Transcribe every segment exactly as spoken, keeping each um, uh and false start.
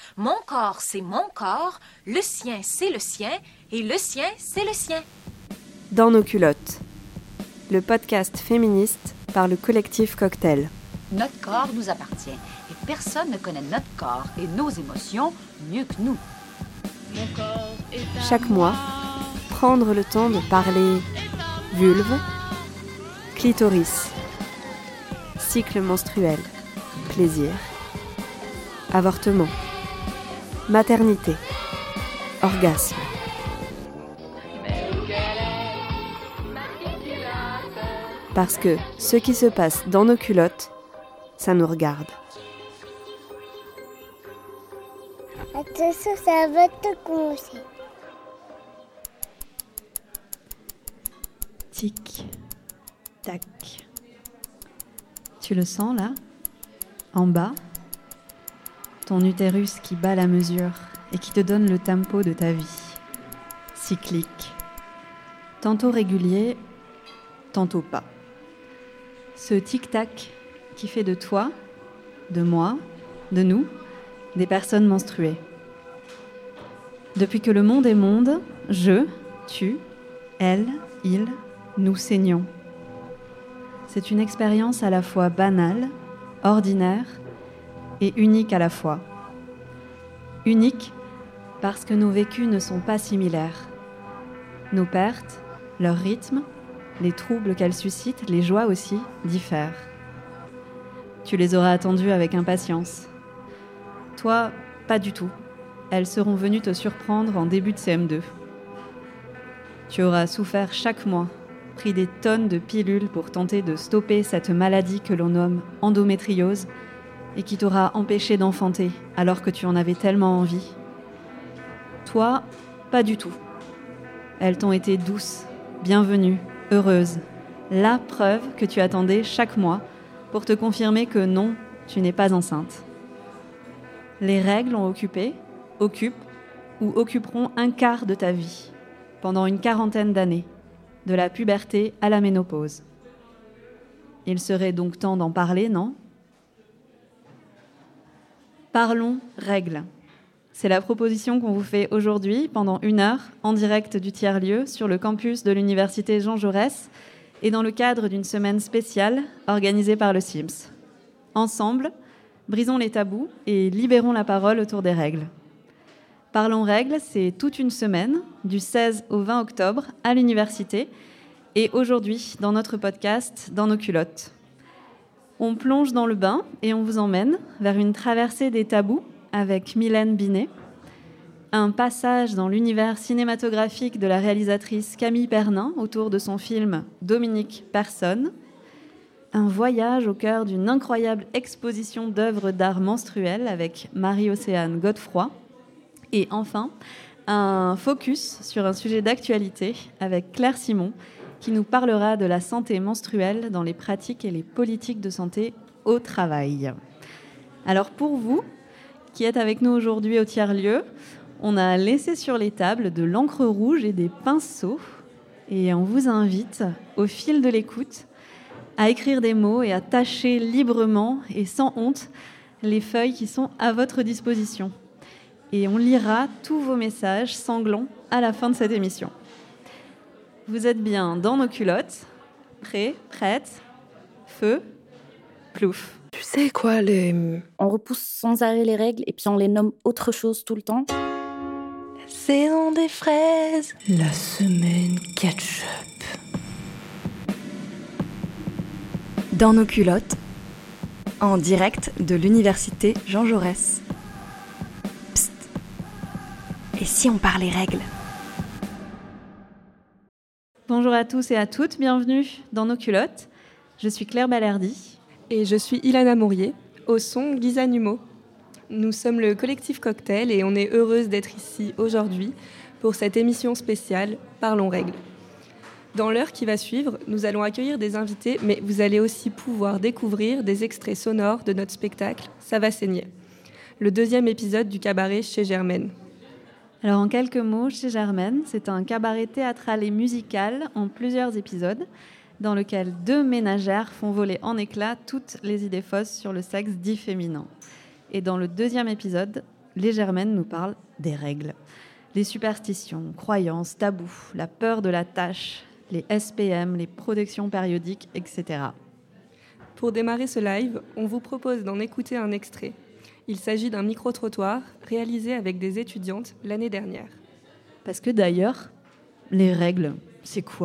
Mon corps, c'est mon corps, le sien, c'est le sien, et le sien, c'est le sien. Dans nos culottes, le podcast féministe par le collectif Cocktail. Notre corps nous appartient et personne ne connaît notre corps et nos émotions mieux que nous. Chaque mois, prendre le temps de parler vulve, clitoris, cycle menstruel, plaisir, avortement, maternité, orgasme. Parce que ce qui se passe dans nos culottes, ça nous regarde. Attention, ça va te commencer. Tic, tac. Tu le sens là, en bas, ton utérus qui bat la mesure et qui te donne le tempo de ta vie. Cyclique, tantôt régulier, tantôt pas. Ce tic-tac qui fait de toi, de moi, de nous, des personnes menstruées. Depuis que le monde est monde, je, tu, elle, il, nous saignons. C'est une expérience à la fois banale, ordinaire et unique à la fois. Unique parce que nos vécus ne sont pas similaires. Nos pertes, leur rythme, les troubles qu'elles suscitent, les joies aussi, diffèrent. Tu les auras attendues avec impatience. Toi, pas du tout. Elles seront venues te surprendre en début de C M deux. Tu auras souffert chaque mois, pris des tonnes de pilules pour tenter de stopper cette maladie que l'on nomme endométriose et qui t'aura empêché d'enfanter alors que tu en avais tellement envie. Toi, pas du tout. Elles t'ont été douces, bienvenues, heureuses, la preuve que tu attendais chaque mois pour te confirmer que non, tu n'es pas enceinte. Les règles ont occupé, occupent ou occuperont un quart de ta vie, pendant une quarantaine d'années, de la puberté à la ménopause. Il serait donc temps d'en parler, non ? Parlons règles. C'est la proposition qu'on vous fait aujourd'hui pendant une heure en direct du tiers-lieu sur le campus de l'université Jean Jaurès et dans le cadre d'une semaine spéciale organisée par le C I M S. Ensemble, brisons les tabous et libérons la parole autour des règles. Parlons règles, c'est toute une semaine, du seize au vingt octobre, à l'université, et aujourd'hui, dans notre podcast, Dans nos culottes. On plonge dans le bain et on vous emmène vers une traversée des tabous avec Mylène Binet, un passage dans l'univers cinématographique de la réalisatrice Camille Pernin autour de son film Dominique Personne, un voyage au cœur d'une incroyable exposition d'œuvres d'art menstruelles avec Marie-Océane Godefroy, et enfin, un focus sur un sujet d'actualité avec Claire Simon, qui nous parlera de la santé menstruelle dans les pratiques et les politiques de santé au travail. Alors pour vous, qui êtes avec nous aujourd'hui au tiers-lieu, on a laissé sur les tables de l'encre rouge et des pinceaux et on vous invite, au fil de l'écoute, à écrire des mots et à tâcher librement et sans honte les feuilles qui sont à votre disposition. Et on lira tous vos messages sanglants à la fin de cette émission. Vous êtes bien dans nos culottes, prêts, prêtes, feu, plouf. Tu sais quoi, les... On repousse sans arrêt les règles et puis on les nomme autre chose tout le temps. Saison des fraises. La semaine ketchup. Dans nos culottes, en direct de l'université Jean Jaurès. Psst. Et si on parlait règles ? Bonjour à tous et à toutes, bienvenue dans nos culottes. Je suis Claire Balerdi. Et je suis Ilana Mourier, au son Lisa Numeau. Nous sommes le collectif Cocktail et on est heureuse d'être ici aujourd'hui pour cette émission spéciale Parlons règles. Dans l'heure qui va suivre, nous allons accueillir des invités, mais vous allez aussi pouvoir découvrir des extraits sonores de notre spectacle « Ça va saigner », le deuxième épisode du cabaret chez Germaine. Alors en quelques mots, chez Germaine, c'est un cabaret théâtral et musical en plusieurs épisodes dans lequel deux ménagères font voler en éclats toutes les idées fausses sur le sexe dit féminin. Et dans le deuxième épisode, les Germaines nous parlent des règles. Les superstitions, croyances, tabous, la peur de la tâche, les S P M, les protections périodiques, et cetera. Pour démarrer ce live, on vous propose d'en écouter un extrait. Il s'agit d'un micro-trottoir réalisé avec des étudiantes l'année dernière. Parce que d'ailleurs, les règles, c'est quoi ?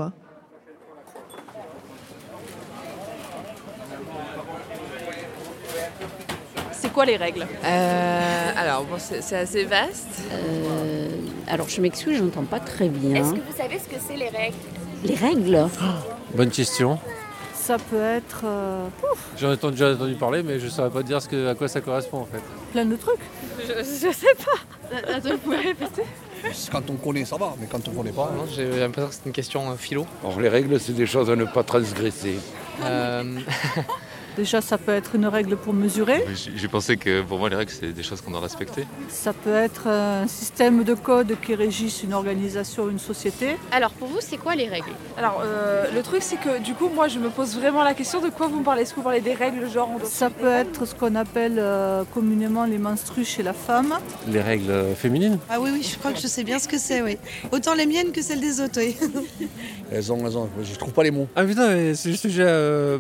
C'est quoi les règles ? euh, Alors, bon, c'est, c'est assez vaste. Euh, alors, je m'excuse, je n'entends pas très bien. Est-ce que vous savez ce que c'est les règles ? Les règles ? Oh, bonne question. Ça peut être... Euh... J'en ai entendu, déjà entendu parler, mais je ne saurais pas dire ce que, à quoi ça correspond en fait. Plein de trucs. Je, je sais pas. Attends, vous pouvez répéter ? Quand on connaît, ça va, mais quand on ne connaît pas... Non, j'ai l'impression que c'est une question euh, philo. Alors les règles, c'est des choses à ne pas transgresser. Euh... Déjà, ça peut être une règle pour mesurer. J'ai pensé que pour moi, les règles, c'est des choses qu'on doit respecter. Ça peut être un système de code qui régisse une organisation, une société. Alors, pour vous, c'est quoi les règles ? Alors, euh, le truc, c'est que du coup, moi, je me pose vraiment la question de quoi vous me parlez. Est-ce que vous parlez des règles, genre on doit... Ça peut être ce qu'on appelle euh, communément les menstrues chez la femme. Les règles féminines ? Ah oui, oui, je crois que je sais bien ce que c'est, oui. Autant les miennes que celles des autres, oui. Elles ont raison, je trouve pas les mots. Ah putain, mais c'est le sujet... Euh...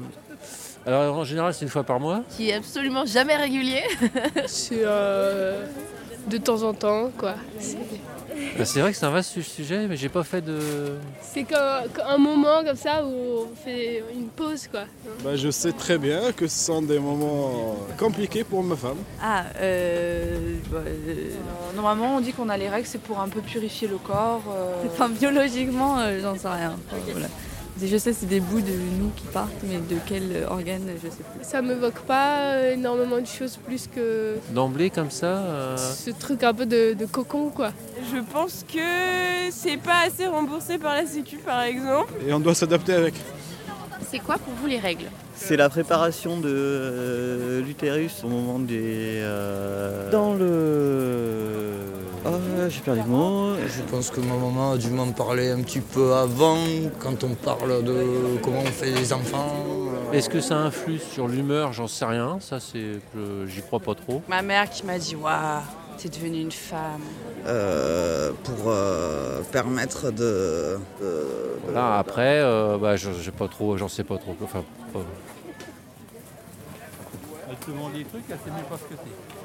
Alors en général, c'est une fois par mois. Qui est absolument jamais régulier. C'est euh, de temps en temps, quoi. C'est... Ben, c'est vrai que c'est un vaste sujet, mais j'ai pas fait de... C'est qu'un, qu'un moment comme ça où on fait une pause, quoi. Ben, je sais très bien que ce sont des moments compliqués pour ma femme. Ah, euh, bah, euh, normalement on dit qu'on a les règles, c'est pour un peu purifier le corps. Euh... Enfin, biologiquement, euh, j'en sais rien. Enfin, voilà. Je sais, c'est des bouts de nous qui partent, mais de quel organe, je sais plus. Ça m'évoque pas énormément de choses plus que... D'emblée, comme ça euh... Ce truc un peu de, de cocon, quoi. Je pense que c'est pas assez remboursé par la Sécu, par exemple. Et on doit s'adapter avec. C'est quoi pour vous les règles ? C'est la préparation de euh, l'utérus au moment des... Euh, dans le... Oh, j'ai perdu le mot. Je pense que ma maman a dû m'en parler un petit peu avant, quand on parle de comment on fait les enfants. Est-ce que ça influe sur l'humeur ? J'en sais rien, ça c'est... j'y crois pas trop. Ma mère qui m'a dit « Waouh, t'es devenue une femme euh, ». Pour euh, permettre de... de, de Là, après, euh, bah, je, j'ai pas trop, j'en sais pas trop. Enfin, pas... Elle te demande des trucs, elle sait même pas ce que c'est.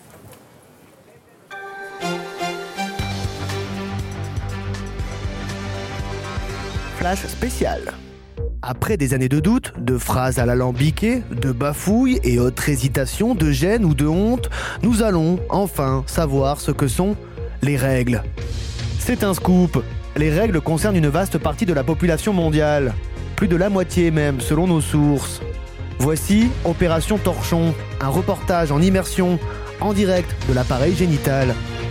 Flash spécial. Après des années de doute, de phrases à l'alambiqué, de bafouilles et autres hésitations, de gêne ou de honte, nous allons enfin savoir ce que sont les règles. C'est un scoop. Les règles concernent une vaste partie de la population mondiale. Plus de la moitié même, selon nos sources. Voici Opération Torchon, un reportage en immersion, en direct de l'appareil génital.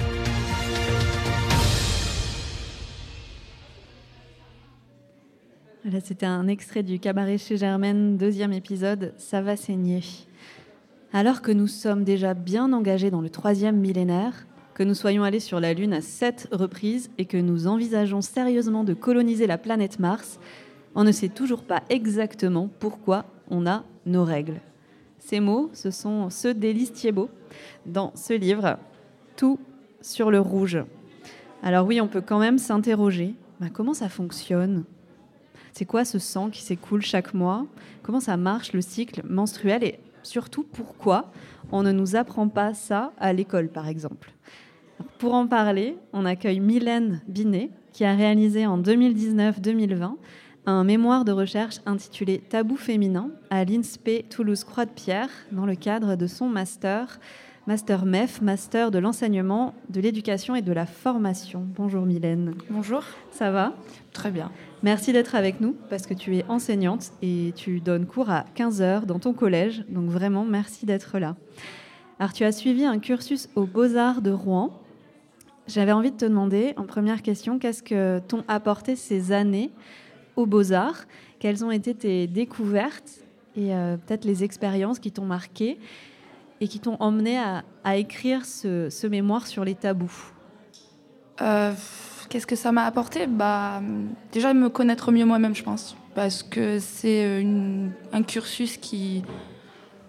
Voilà, c'était un extrait du Cabaret chez Germaine, deuxième épisode, Ça va saigner. Alors que nous sommes déjà bien engagés dans le troisième millénaire, que nous soyons allés sur la Lune à sept reprises et que nous envisageons sérieusement de coloniser la planète Mars, on ne sait toujours pas exactement pourquoi on a nos règles. Ces mots, ce sont ceux d'Élise Thiebaud dans ce livre, Tout sur le rouge. Alors oui, on peut quand même s'interroger, bah, comment ça fonctionne ? C'est quoi ce sang qui s'écoule chaque mois ? Comment ça marche le cycle menstruel ? Et surtout, pourquoi on ne nous apprend pas ça à l'école, par exemple ? Alors, pour en parler, on accueille Mylène Binet, qui a réalisé en deux mille dix-neuf deux mille vingt un mémoire de recherche intitulé « Tabou féminin » à l'I N S P Toulouse-Croix-de-Pierre, dans le cadre de son master, Master M E F, Master de l'enseignement, de l'éducation et de la formation. Bonjour Mylène. Bonjour. Ça va ? Très bien. Merci d'être avec nous, parce que tu es enseignante et tu donnes cours à quinze heures dans ton collège, donc vraiment merci d'être là. Alors tu as suivi un cursus aux Beaux-Arts de Rouen. J'avais envie de te demander, en première question, qu'est-ce que t'ont apporté ces années aux Beaux-Arts ? Quelles ont été tes découvertes et euh, peut-être les expériences qui t'ont marqué et qui t'ont emmené à, à écrire ce, ce mémoire sur les tabous ? euh, Qu'est-ce que ça m'a apporté ? Bah, déjà, me connaître mieux moi-même, je pense. Parce que c'est une, un cursus qui,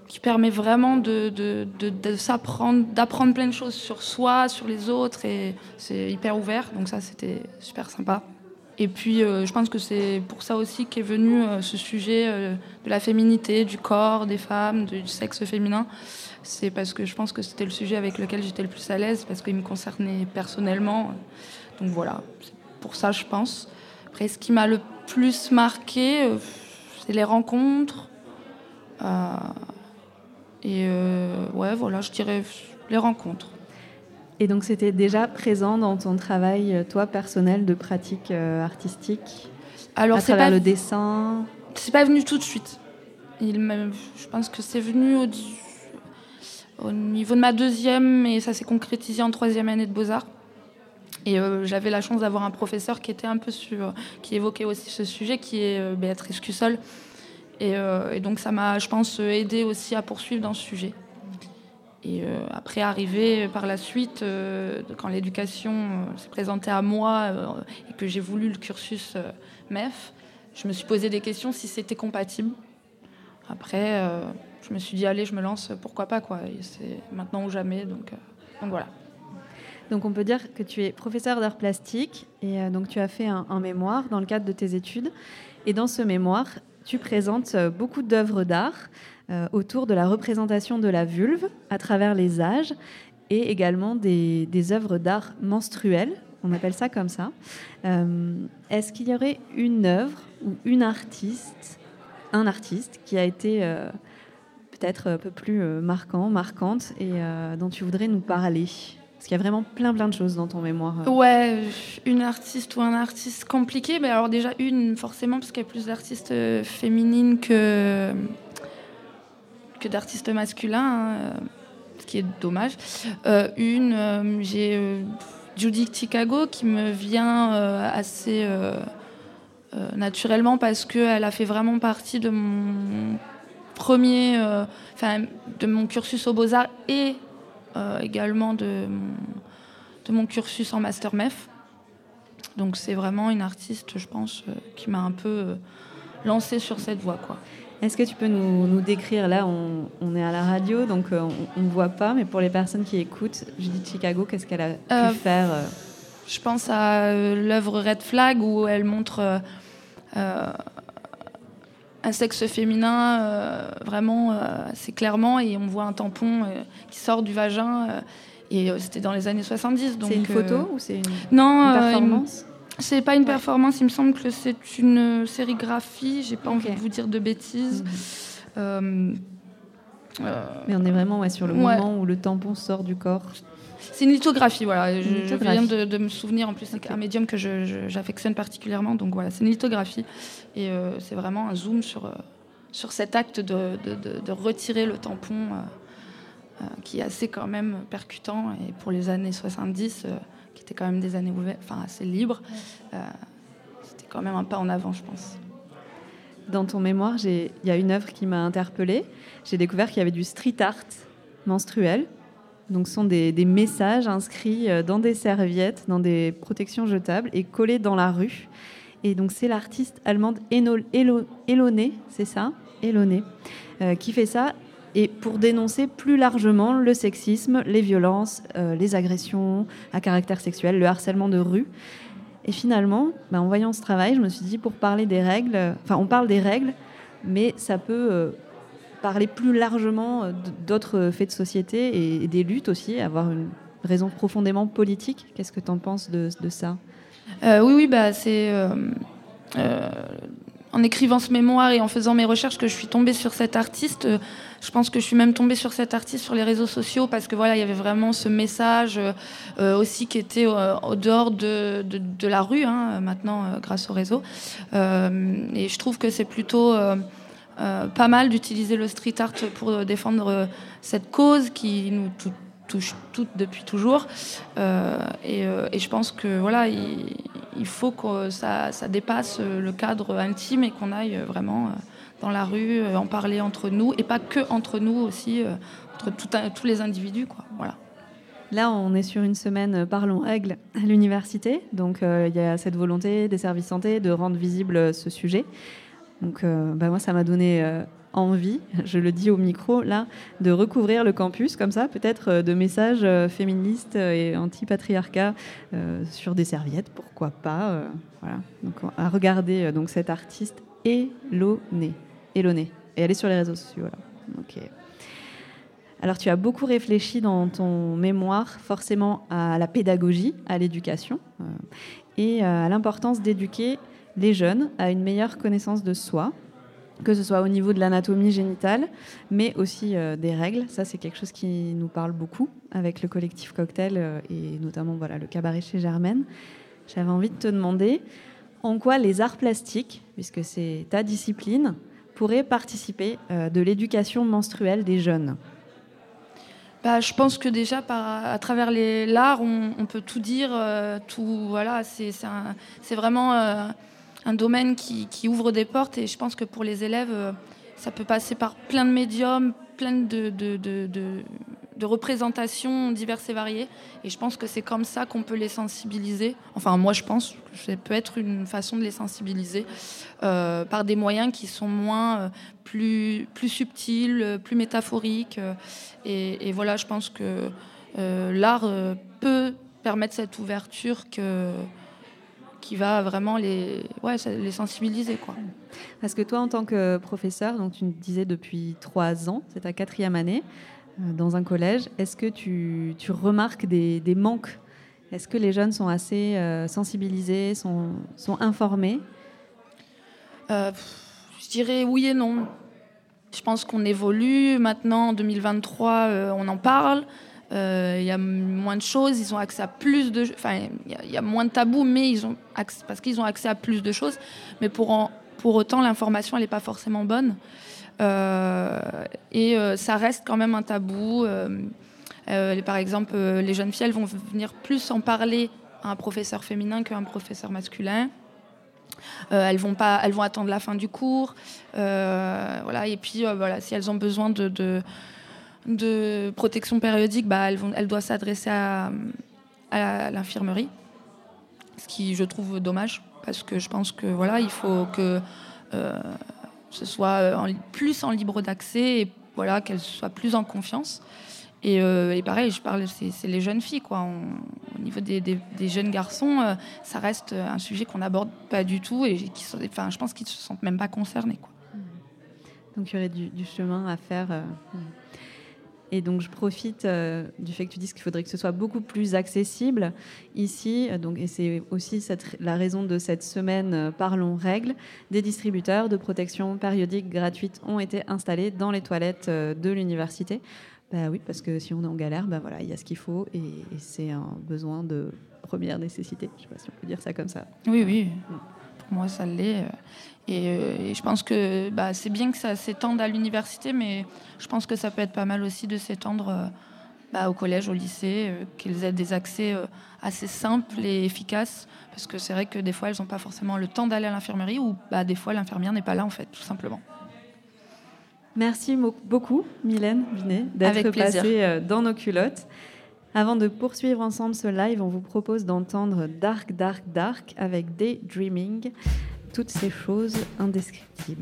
qui permet vraiment de, de, de, de s'apprendre, d'apprendre plein de choses sur soi, sur les autres, et c'est hyper ouvert, donc ça c'était super sympa. Et puis euh, je pense que c'est pour ça aussi qu'est venu euh, ce sujet euh, de la féminité, du corps, des femmes, du sexe féminin. C'est parce que je pense que c'était le sujet avec lequel j'étais le plus à l'aise, parce qu'il me concernait personnellement. Donc voilà, c'est pour ça je pense. Après, ce qui m'a le plus marqué, euh, c'est les rencontres. Euh, et euh, ouais, voilà, je dirais les rencontres. Et donc, c'était déjà présent dans ton travail, toi, personnel, de pratique euh, artistique, Alors, à c'est travers pas, le dessin? C'est pas venu tout de suite. Il m'a, je pense que c'est venu au, au niveau de ma deuxième, et ça s'est concrétisé en troisième année de Beaux-Arts. Et euh, j'avais la chance d'avoir un professeur qui était un peu sur, qui évoquait aussi ce sujet, qui est euh, Béatrice Cussol. Et, euh, et donc, ça m'a, je pense, aidé aussi à poursuivre dans ce sujet. Et euh, après, arrivé par la suite, euh, quand l'éducation euh, s'est présentée à moi euh, et que j'ai voulu le cursus euh, M E F, je me suis posé des questions si c'était compatible. Après, euh, je me suis dit, allez, je me lance, pourquoi pas, quoi. Et c'est maintenant ou jamais, donc, euh, donc voilà. Donc on peut dire que tu es professeur d'art plastique et euh, donc tu as fait un, un mémoire dans le cadre de tes études. Et dans ce mémoire, tu présentes euh, beaucoup d'œuvres d'art Euh, autour de la représentation de la vulve à travers les âges et également des, des œuvres d'art menstruelles, on appelle ça comme ça. Euh, est-ce qu'il y aurait une œuvre ou une artiste, un artiste qui a été euh, peut-être un peu plus euh, marquant, marquante et euh, dont tu voudrais nous parler? Parce qu'il y a vraiment plein plein de choses dans ton mémoire. Ouais, une artiste ou un artiste compliqué. Mais alors déjà une, forcément, parce qu'il y a plus d'artistes féminines que... que d'artistes masculins, hein, ce qui est dommage. Euh, une, euh, j'ai euh, Judy Chicago qui me vient euh, assez euh, euh, naturellement parce qu'elle a fait vraiment partie de mon premier, enfin euh, de mon cursus aux Beaux-Arts et euh, également de mon, de mon cursus en Master M E F. Donc c'est vraiment une artiste, je pense, euh, qui m'a un peu euh, lancée sur cette voie, quoi. Est-ce que tu peux nous, nous décrire, là on, on est à la radio, donc euh, on ne voit pas, mais pour les personnes qui écoutent, Judy Chicago, qu'est-ce qu'elle a euh, pu faire euh... Je pense à euh, l'œuvre Red Flag, où elle montre euh, euh, un sexe féminin euh, vraiment euh, assez clairement, et on voit un tampon euh, qui sort du vagin, euh, et euh, c'était dans les années soixante-dix. Donc, c'est une photo euh, ou c'est une, non, une performance? euh, C'est pas une performance, il me semble que c'est une sérigraphie, j'ai pas okay. envie de vous dire de bêtises. Mmh. Euh, euh, Mais on est vraiment ouais, sur le ouais. moment où le tampon sort du corps. C'est une lithographie, voilà. Une je, lithographie. je viens de, de me souvenir, en plus c'est okay. un médium que je, je, j'affectionne particulièrement, donc voilà, c'est une lithographie. Et euh, c'est vraiment un zoom sur, euh, sur cet acte de, de, de, de retirer le tampon, euh, euh, qui est assez quand même percutant, et pour les années soixante-dix... Euh, qui étaient quand même des années ouvertes, enfin assez libres. Euh, c'était quand même un pas en avant, je pense. Dans ton mémoire, il y a une œuvre qui m'a interpellée. J'ai découvert qu'il y avait du street art menstruel. Donc, ce sont des, des messages inscrits dans des serviettes, dans des protections jetables et collés dans la rue. Et donc, c'est l'artiste allemande Elone, c'est ça, Elone, euh, qui fait ça. Et pour dénoncer plus largement le sexisme, les violences, euh, les agressions à caractère sexuel, le harcèlement de rue. Et finalement, bah, en voyant ce travail, je me suis dit, pour parler des règles, enfin, on parle des règles, mais ça peut euh, parler plus largement d'autres faits de société et, et des luttes aussi, avoir une raison profondément politique. Qu'est-ce que tu en penses de, de ça? euh, Oui, oui, bah, c'est... Euh, euh, en écrivant ce mémoire et en faisant mes recherches que je suis tombée sur cet artiste. Euh, je pense que je suis même tombée sur cet artiste sur les réseaux sociaux parce que voilà, il y avait vraiment ce message euh, aussi qui était euh, au dehors de, de, de la rue, hein, maintenant euh, grâce au réseau. Euh, et je trouve que c'est plutôt euh, euh, pas mal d'utiliser le street art pour défendre euh, cette cause qui nous tout, touche toutes depuis toujours. Euh, et, euh, et je pense que voilà, il, il faut que ça, ça dépasse le cadre intime et qu'on aille vraiment dans la rue, en parler entre nous, et pas que entre nous aussi, entre tout un, tous les individus, quoi. Voilà. Là, on est sur une semaine Parlons Règles à l'université, donc il euh, y a cette volonté des services santé de rendre visible ce sujet. Donc euh, bah moi, ça m'a donné euh, envie, je le dis au micro, là, de recouvrir le campus comme ça, peut-être euh, de messages euh, féministes et anti-patriarcat euh, sur des serviettes, pourquoi pas. Euh, voilà. Donc, à regarder euh, donc, cette artiste Élonée. Élonée. Et elle est sur les réseaux sociaux. Voilà. Okay. Alors, tu as beaucoup réfléchi dans ton mémoire, forcément, à la pédagogie, à l'éducation, euh, et euh, à l'importance d'éduquer les jeunes à une meilleure connaissance de soi, que ce soit au niveau de l'anatomie génitale, mais aussi euh, des règles. Ça, c'est quelque chose qui nous parle beaucoup avec le collectif Cocktail euh, et notamment voilà, le cabaret chez Germaine. J'avais envie de te demander en quoi les arts plastiques, puisque c'est ta discipline, pourraient participer euh, de l'éducation menstruelle des jeunes. Bah, je pense que déjà, par, à travers les, l'art, on, on peut tout dire. Euh, tout, voilà, c'est, c'est, un, c'est vraiment... Euh, un domaine qui, qui ouvre des portes, et je pense que pour les élèves, euh, ça peut passer par plein de médiums, plein de, de, de, de, de représentations diverses et variées, et je pense que c'est comme ça qu'on peut les sensibiliser. Enfin, moi, je pense que ça peut être une façon de les sensibiliser euh, par des moyens qui sont moins, euh, plus, plus subtils, plus métaphoriques, euh, et, et voilà, je pense que euh, l'art euh, peut permettre cette ouverture que... qui va vraiment les, ouais, les sensibiliser, quoi. Parce que toi, en tant que professeur, donc tu me disais depuis trois ans, c'est ta quatrième année, euh, dans un collège, est-ce que tu, tu remarques des, des manques ? Est-ce que les jeunes sont assez euh, sensibilisés, sont, sont informés ? euh, Je dirais oui et non. Je pense qu'on évolue. Maintenant, en deux mille vingt-trois, euh, on en parle. Il euh, y a moins de choses, ils ont accès à plus de... Enfin, il y, y a moins de tabous, mais ils ont accès, parce qu'ils ont accès à plus de choses. Mais pour, en, pour autant, l'information, elle n'est pas forcément bonne. Euh, et euh, ça reste quand même un tabou. Euh, euh, par exemple, euh, les jeunes filles, elles vont venir plus en parler à un professeur féminin qu'à un professeur masculin. Euh, elles vont pas, elles vont attendre la fin du cours. Euh, voilà. Et puis, euh, voilà, si elles ont besoin de... de de protection périodique, bah, elles, vont, elles doivent s'adresser à, à l'infirmerie, ce qui je trouve dommage, parce que je pense que voilà, il faut que euh, ce soit en, plus en libre d'accès et voilà, qu'elles soient plus en confiance. Et, euh, et pareil, je parle, c'est, c'est les jeunes filles, quoi. On, au niveau des, des, des jeunes garçons, euh, ça reste un sujet qu'on n'aborde pas du tout et qui sont, enfin, je pense qu'ils ne se sentent même pas concernés, quoi. Donc il y aurait du, du chemin à faire. Euh... Et donc, je profite euh, du fait que tu dises qu'il faudrait que ce soit beaucoup plus accessible ici. Donc, et c'est aussi cette, la raison de cette semaine euh, Parlons Règles. Des distributeurs de protection périodique gratuite ont été installés dans les toilettes euh, de l'université. Bah oui, parce que si on est en galère, bah voilà, il y a ce qu'il faut et, et c'est un besoin de première nécessité. Je ne sais pas si on peut dire ça comme ça. Oui, oui. Pour moi, ça l'est. Et, euh, et je pense que bah, c'est bien que ça s'étende à l'université, mais je pense que ça peut être pas mal aussi de s'étendre euh, bah, au collège, au lycée, euh, qu'ils aient des accès euh, assez simples et efficaces. Parce que c'est vrai que des fois, elles n'ont pas forcément le temps d'aller à l'infirmerie ou bah, des fois, l'infirmière n'est pas là, en fait, tout simplement. Merci beaucoup, Mylène Binet, d'être passée dans nos culottes. Avant de poursuivre ensemble ce live, on vous propose d'entendre Dark, Dark, Dark avec Daydreaming, toutes ces choses indescriptibles.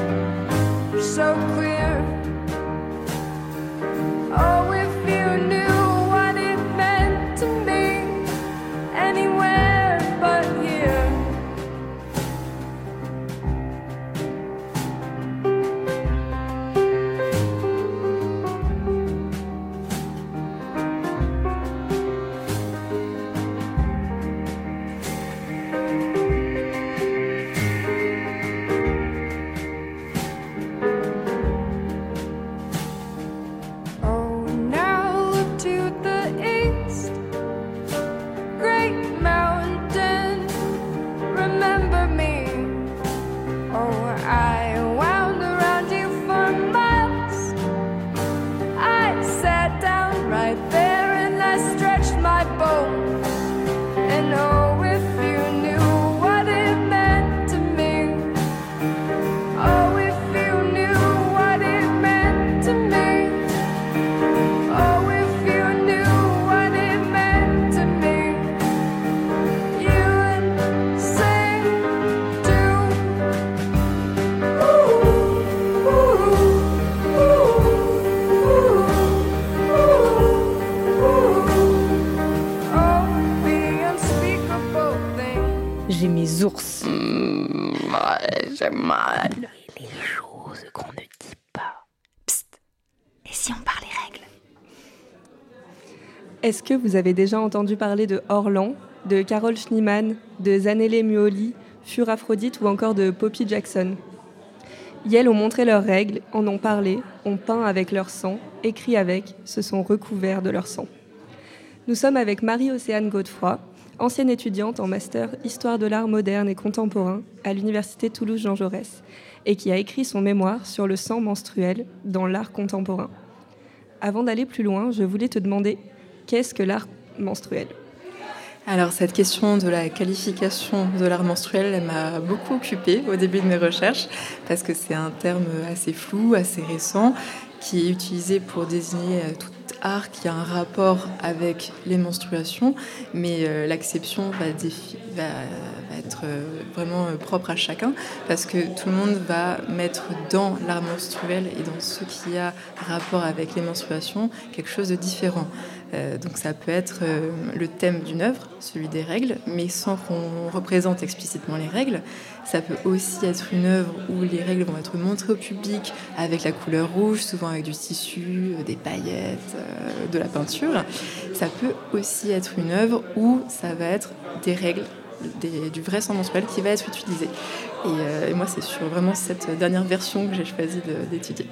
So clear. Oh, if you knew j'ai mal. Les choses qu'on ne dit pas. Psst. Et si on parlait règles? Est-ce que vous avez déjà entendu parler de Orlan, de Carol Schneemann, de Zanele Muoli, Fur Aphrodite ou encore de Poppy Jackson? Yel ont montré leurs règles, en ont parlé, ont peint avec leur sang, écrit avec, se sont recouverts de leur sang. Nous sommes avec Marie-Océane Godefroy, ancienne étudiante en master Histoire de l'art moderne et contemporain à l'université Toulouse-Jean Jaurès, et qui a écrit son mémoire sur le sang menstruel dans l'art contemporain. Avant d'aller plus loin, je voulais te demander, qu'est-ce que l'art menstruel ? Alors cette question de la qualification de l'art menstruel, elle m'a beaucoup occupée au début de mes recherches parce que c'est un terme assez flou, assez récent, qui est utilisé pour désigner tout art qui a un rapport avec les menstruations, mais euh, l'acception va, défi- va, va être euh, vraiment euh, propre à chacun parce que tout le monde va mettre dans l'art menstruel et dans ce qui a rapport avec les menstruations quelque chose de différent. Euh, donc ça peut être euh, le thème d'une œuvre, celui des règles, mais sans qu'on représente explicitement les règles. Ça peut aussi être une œuvre où les règles vont être montrées au public avec la couleur rouge, souvent avec du tissu, des paillettes, euh, de la peinture. Ça peut aussi être une œuvre où ça va être des règles, des, du vrai sang menstruel qui va être utilisé. Et, euh, et moi, c'est sur vraiment cette dernière version que j'ai choisi de, d'étudier.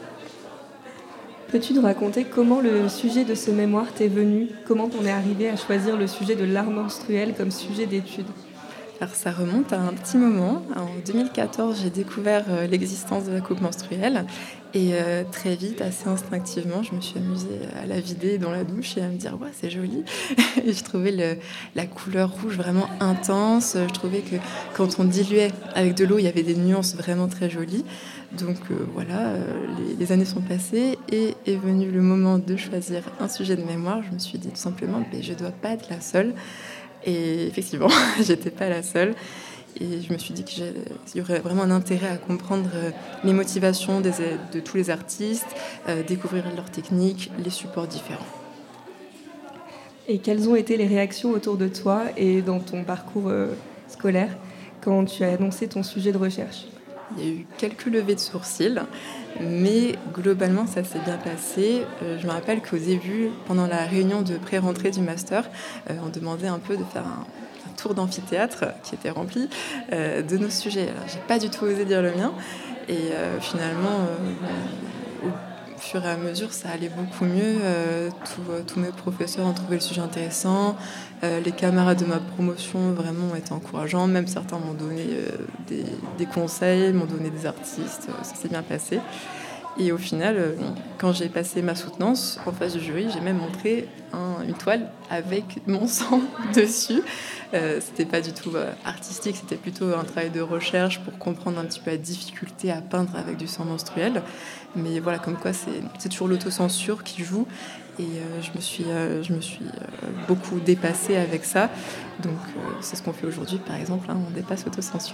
Peux-tu nous raconter comment le sujet de ce mémoire t'est venu ? Comment t'en es arrivé à choisir le sujet de l'art menstruel comme sujet d'étude ? Alors ça remonte à un petit moment. En deux mille quatorze, j'ai découvert euh, l'existence de la coupe menstruelle et euh, très vite, assez instinctivement, je me suis amusée à la vider dans la douche et à me dire « ouais, c'est joli ». Et je trouvais le, la couleur rouge vraiment intense. Je trouvais que quand on diluait avec de l'eau, il y avait des nuances vraiment très jolies. Donc euh, voilà, euh, les, les années sont passées et est venu le moment de choisir un sujet de mémoire. Je me suis dit tout simplement « je ne dois pas être la seule ». Et effectivement, j'étais pas la seule. Et je me suis dit qu'il y aurait vraiment un intérêt à comprendre les motivations des, de tous les artistes, euh, découvrir leurs techniques, les supports différents. Et quelles ont été les réactions autour de toi et dans ton parcours euh, scolaire quand tu as annoncé ton sujet de recherche ? Il y a eu quelques levées de sourcils, mais globalement, ça s'est bien passé. Euh, je me rappelle qu'au début, pendant la réunion de pré-rentrée du master, euh, on demandait un peu de faire un, un tour d'amphithéâtre qui était rempli euh, de nos sujets. Alors, j'ai pas du tout osé dire le mien, et euh, finalement, euh, au fur et à mesure, ça allait beaucoup mieux. Euh, tout, euh, tous mes professeurs ont trouvé le sujet intéressant. Euh, les camarades de ma promotion vraiment ont été encourageants. Même certains m'ont donné euh, des, des conseils, m'ont donné des artistes. Euh, ça s'est bien passé. Et au final, euh, quand j'ai passé ma soutenance en face du jury, j'ai même montré un, une toile avec mon sang dessus. Euh, c'était pas du tout euh, artistique, c'était plutôt un travail de recherche pour comprendre un petit peu la difficulté à peindre avec du sang menstruel. Mais voilà, comme quoi c'est, c'est toujours l'autocensure qui joue. Et euh, je me suis, euh, je me suis euh, beaucoup dépassée avec ça. Donc euh, c'est ce qu'on fait aujourd'hui, par exemple, hein, on dépasse l'autocensure.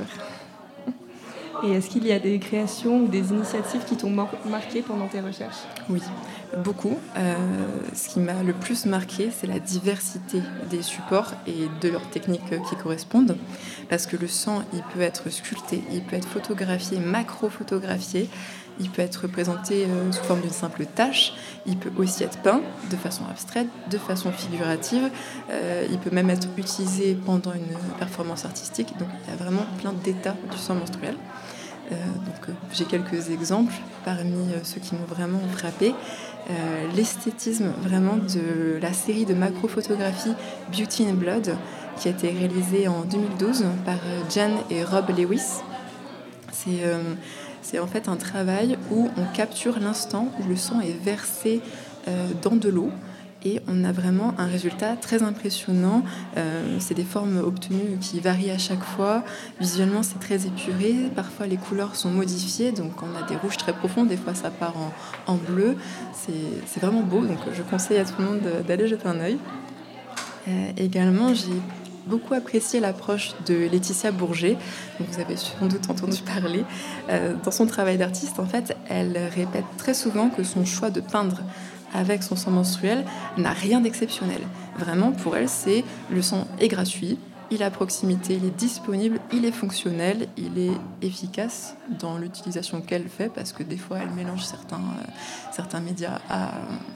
Et est-ce qu'il y a des créations ou des initiatives qui t'ont mar- marqué pendant tes recherches ? Oui, beaucoup. Euh, ce qui m'a le plus marqué, c'est la diversité des supports et de leurs techniques qui correspondent. Parce que le sang, il peut être sculpté, il peut être photographié, macro-photographié. Il peut être représenté euh, sous forme d'une simple tache. Il peut aussi être peint de façon abstraite, de façon figurative. Euh, il peut même être utilisé pendant une performance artistique. Donc il y a vraiment plein d'états du sang menstruel. Euh, donc, euh, j'ai quelques exemples parmi euh, ceux qui m'ont vraiment frappé. Euh, l'esthétisme vraiment de la série de macro-photographies Beauty and Blood qui a été réalisée en deux mille douze par euh, Jan et Rob Lewis. C'est... Euh, C'est en fait un travail où on capture l'instant où le sang est versé euh, dans de l'eau et on a vraiment un résultat très impressionnant. Euh, c'est des formes obtenues qui varient à chaque fois. Visuellement, c'est très épuré. Parfois, les couleurs sont modifiées. Donc, on a des rouges très profonds. Des fois, ça part en, en bleu. C'est, c'est vraiment beau. Donc, je conseille à tout le monde d'aller jeter un œil. Euh, également, j'ai beaucoup apprécié l'approche de Laetitia Bourget, dont vous avez sans doute entendu parler. Euh, dans son travail d'artiste, en fait, elle répète très souvent que son choix de peindre avec son sang menstruel n'a rien d'exceptionnel. Vraiment, pour elle, c'est le sang est gratuit, il est à proximité, il est disponible, il est fonctionnel, il est efficace dans l'utilisation qu'elle fait, parce que des fois elle mélange certains, euh, certains médias à,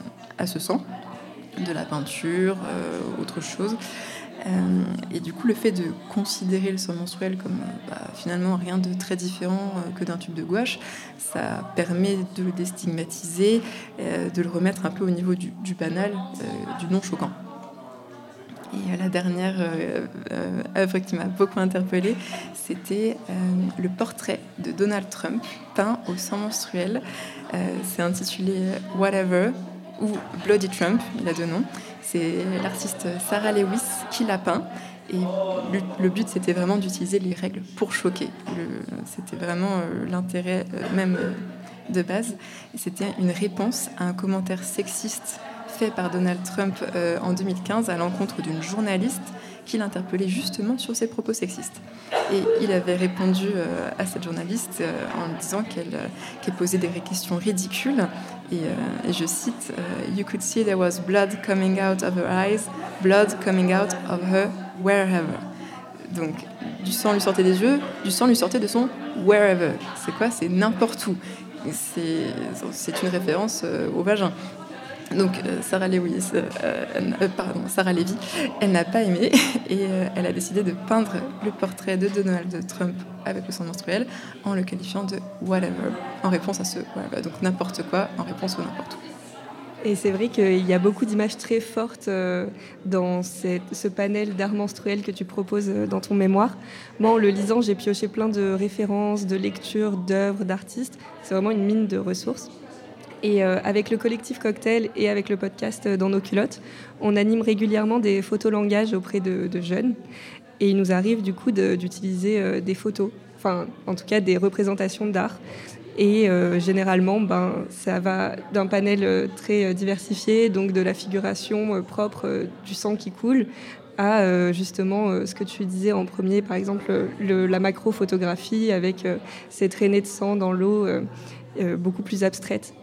à ce sang, de la peinture, euh, autre chose. Euh, et du coup, le fait de considérer le sang menstruel comme bah, finalement rien de très différent euh, que d'un tube de gouache, ça permet de le déstigmatiser, euh, de le remettre un peu au niveau du, du banal, euh, du non choquant. Et euh, la dernière euh, euh, œuvre qui m'a beaucoup interpellée, c'était euh, le portrait de Donald Trump peint au sang menstruel. Euh, c'est intitulé Whatever ou Bloody Trump, il a deux noms. C'est l'artiste Sarah Lewis qui l'a peint. Et le but, c'était vraiment d'utiliser les règles pour choquer. Le, c'était vraiment euh, l'intérêt euh, même euh, de base. Et c'était une réponse à un commentaire sexiste fait par Donald Trump euh, en deux mille quinze à l'encontre d'une journaliste qui l'interpellait justement sur ses propos sexistes. Et il avait répondu euh, à cette journaliste euh, en disant qu'elle, euh, qu'elle posait des questions ridicules. Et, euh, et je cite euh, « You could see there was blood coming out of her eyes, blood coming out of her wherever ». Donc, du sang lui sortait des yeux, du sang lui sortait de son wherever. C'est quoi ? C'est n'importe où. C'est, c'est une référence euh, au vagin. Donc euh, Sarah Lewis, euh, euh, pardon, Sarah Levy, elle n'a pas aimé et euh, elle a décidé de peindre le portrait de Donald Trump avec le sang menstruel en le qualifiant de whatever, en réponse à ce whatever, donc n'importe quoi, en réponse au n'importe où. Et c'est vrai qu'il y a beaucoup d'images très fortes euh, dans cette, ce panel d'art menstruel que tu proposes euh, dans ton mémoire. Moi, en le lisant, j'ai pioché plein de références, de lectures, d'œuvres, d'artistes. C'est vraiment une mine de ressources. Et euh, avec le collectif Cocktail et avec le podcast euh, Dans nos culottes, on anime régulièrement des photolangages auprès de, de jeunes. Et il nous arrive du coup de, d'utiliser euh, des photos, enfin en tout cas des représentations d'art. Et euh, généralement, ben, ça va d'un panel euh, très diversifié, donc de la figuration euh, propre euh, du sang qui coule, à euh, justement euh, ce que tu disais en premier, par exemple le, la macro-photographie avec euh, ces traînées de sang dans l'eau euh, euh, beaucoup plus abstraites.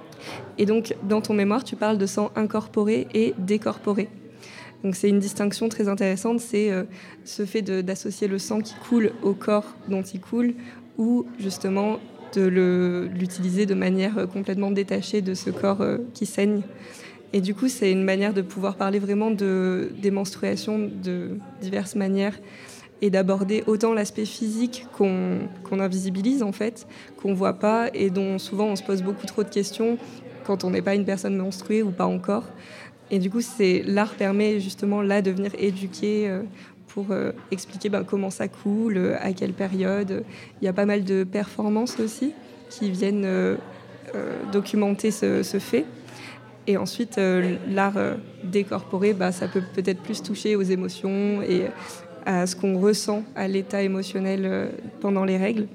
Et donc, dans ton mémoire, tu parles de sang incorporé et décorporé. Donc, c'est une distinction très intéressante, c'est euh, ce fait de, d'associer le sang qui coule au corps dont il coule, ou justement de le, l'utiliser de manière complètement détachée de ce corps euh, qui saigne. Et du coup, c'est une manière de pouvoir parler vraiment de, des menstruations de diverses manières, et d'aborder autant l'aspect physique qu'on, qu'on invisibilise en fait, qu'on voit pas et dont souvent on se pose beaucoup trop de questions quand on n'est pas une personne menstruée ou pas encore. Et du coup, c'est, l'art permet justement là de venir éduquer euh, pour euh, expliquer ben, comment ça coule, euh, à quelle période. Il y a pas mal de performances aussi qui viennent euh, euh, documenter ce, ce fait. Et ensuite, euh, l'art euh, décorporé, bah, ça peut peut-être plus toucher aux émotions et à ce qu'on ressent à l'état émotionnel pendant les règles.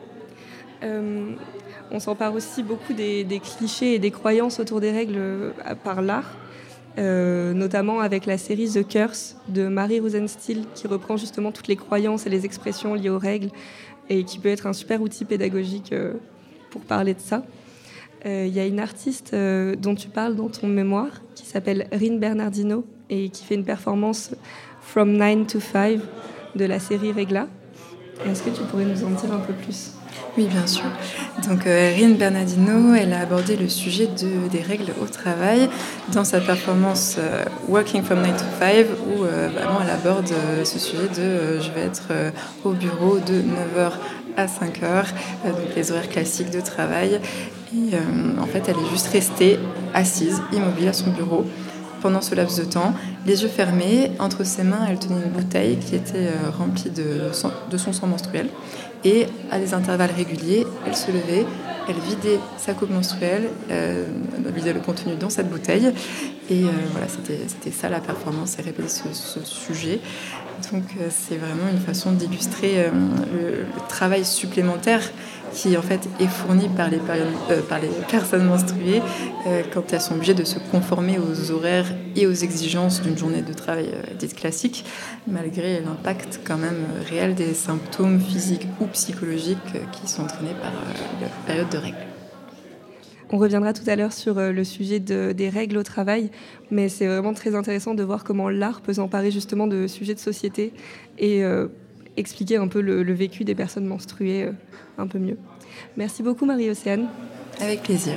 Euh, on s'empare aussi beaucoup des, des clichés et des croyances autour des règles par l'art, euh, notamment avec la série The Curse de Mary Rosenstiel, qui reprend justement toutes les croyances et les expressions liées aux règles et qui peut être un super outil pédagogique euh, pour parler de ça. Il euh, y a une artiste euh, dont tu parles dans ton mémoire qui s'appelle Rin Bernardino et qui fait une performance From nine to five de la série Regla. Est-ce que tu pourrais nous en dire un peu plus ? Oui, bien sûr. Donc, euh, Rin Bernardino, elle a abordé le sujet de, des règles au travail dans sa performance euh, Working from nine to five, où euh, vraiment elle aborde euh, ce sujet de euh, je vais être euh, au bureau de neuf heures à cinq heures, euh, donc les horaires classiques de travail. Et euh, en fait, elle est juste restée assise, immobile à son bureau pendant ce laps de temps, les yeux fermés. Entre ses mains, elle tenait une bouteille qui était euh, remplie de, sang, de son sang menstruel. Et à des intervalles réguliers, elle se levait, elle vidait sa coupe menstruelle, euh, elle vidait le contenu dans cette bouteille. Et euh, voilà, c'était, c'était ça la performance, elle répétait ce, ce sujet. Donc euh, c'est vraiment une façon d'illustrer euh, le, le travail supplémentaire qui en fait est fourni par les, euh, par les personnes menstruées euh, quand elles sont obligées de se conformer aux horaires et aux exigences d'une journée de travail euh, dite classique, malgré l'impact quand même euh, réel des symptômes physiques ou psychologiques euh, qui sont entraînés par euh, la période de règles. On reviendra tout à l'heure sur le sujet de, des règles au travail, mais c'est vraiment très intéressant de voir comment l'art peut s'emparer justement de sujets de société et euh, expliquer un peu le, le vécu des personnes menstruées euh, un peu mieux. Merci beaucoup Marie-Océane. Avec plaisir.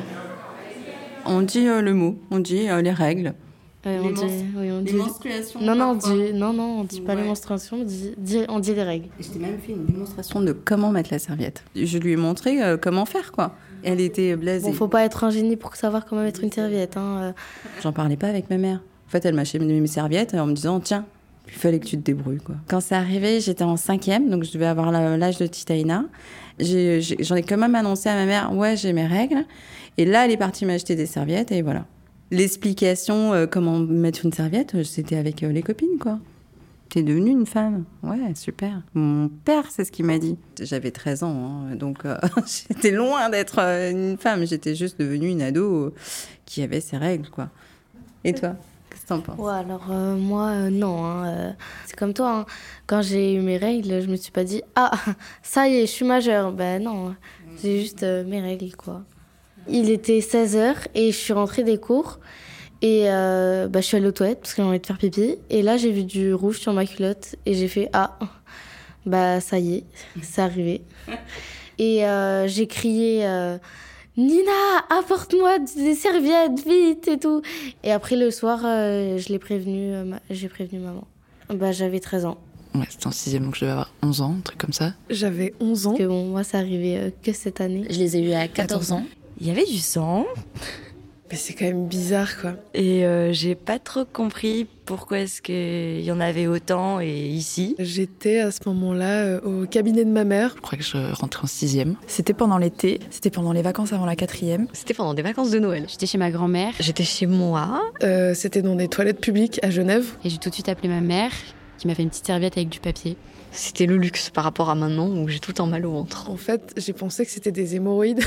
On dit euh, le mot, on dit euh, les règles. Euh, on les, dit, mens- oui, on les dit... menstruations. Non, non, on parfois. dit, non, non, on dit pas Ouais. les menstruations, on dit, dit- on dit les règles. Je t'ai même fait une démonstration de comment mettre la serviette. Je lui ai montré euh, comment faire, quoi. Elle était blasée. Bon, faut pas être un génie pour savoir comment mettre une serviette. Hein. J'en parlais pas avec ma mère. En fait, elle m'a acheté mes serviettes en me disant tiens, il fallait que tu te débrouilles, quoi. Quand c'est arrivé, j'étais en cinquième, donc je devais avoir la- l'âge de Titaïna. J'ai, j'ai- j'en ai quand même annoncé à ma mère ouais, j'ai mes règles. Et là, elle est partie m'acheter des serviettes et voilà. L'explication, euh, comment mettre une serviette, euh, c'était avec euh, les copines, quoi. T'es devenue une femme. Ouais, super. Mon père, c'est ce qu'il m'a dit. J'avais treize ans, hein, donc euh, j'étais loin d'être euh, une femme. J'étais juste devenue une ado euh, qui avait ses règles, quoi. Et toi, qu'est-ce que t'en penses ? Ouais, alors euh, moi, euh, non. Hein, euh, c'est comme toi. Hein. Quand j'ai eu mes règles, je me suis pas dit ah, ça y est, je suis majeure. Ben non, j'ai juste euh, mes règles, quoi. Il était seize heures et je suis rentrée des cours. Et euh, bah, je suis allée aux toilettes parce que j'ai envie de faire pipi. Et là, j'ai vu du rouge sur ma culotte. Et j'ai fait ah, bah ça y est, c'est arrivé. Et euh, j'ai crié euh, Nina, apporte-moi des serviettes, vite et tout. Et après, le soir, euh, je l'ai prévenu, euh, ma- j'ai prévenu maman. Bah, j'avais treize ans. Ouais, c'était en sixième, donc je devais avoir onze ans, un truc comme ça. J'avais onze ans. Parce que bon, moi, c'est arrivé euh, que cette année. Je les ai eus à quatorze ans. Il y avait du sang. Mais c'est quand même bizarre, quoi. Et euh, j'ai pas trop compris pourquoi est-ce qu'il y en avait autant et ici. J'étais à ce moment-là euh, au cabinet de ma mère. Je crois que je rentrais en sixième. C'était pendant l'été, c'était pendant les vacances avant la quatrième. C'était pendant des vacances de Noël. J'étais chez ma grand-mère. J'étais chez moi. Euh, c'était dans des toilettes publiques à Genève. Et j'ai tout de suite appelé ma mère, qui m'a fait une petite serviette avec du papier. C'était le luxe par rapport à maintenant où j'ai tout le temps mal au ventre. En fait, j'ai pensé que c'était des hémorroïdes.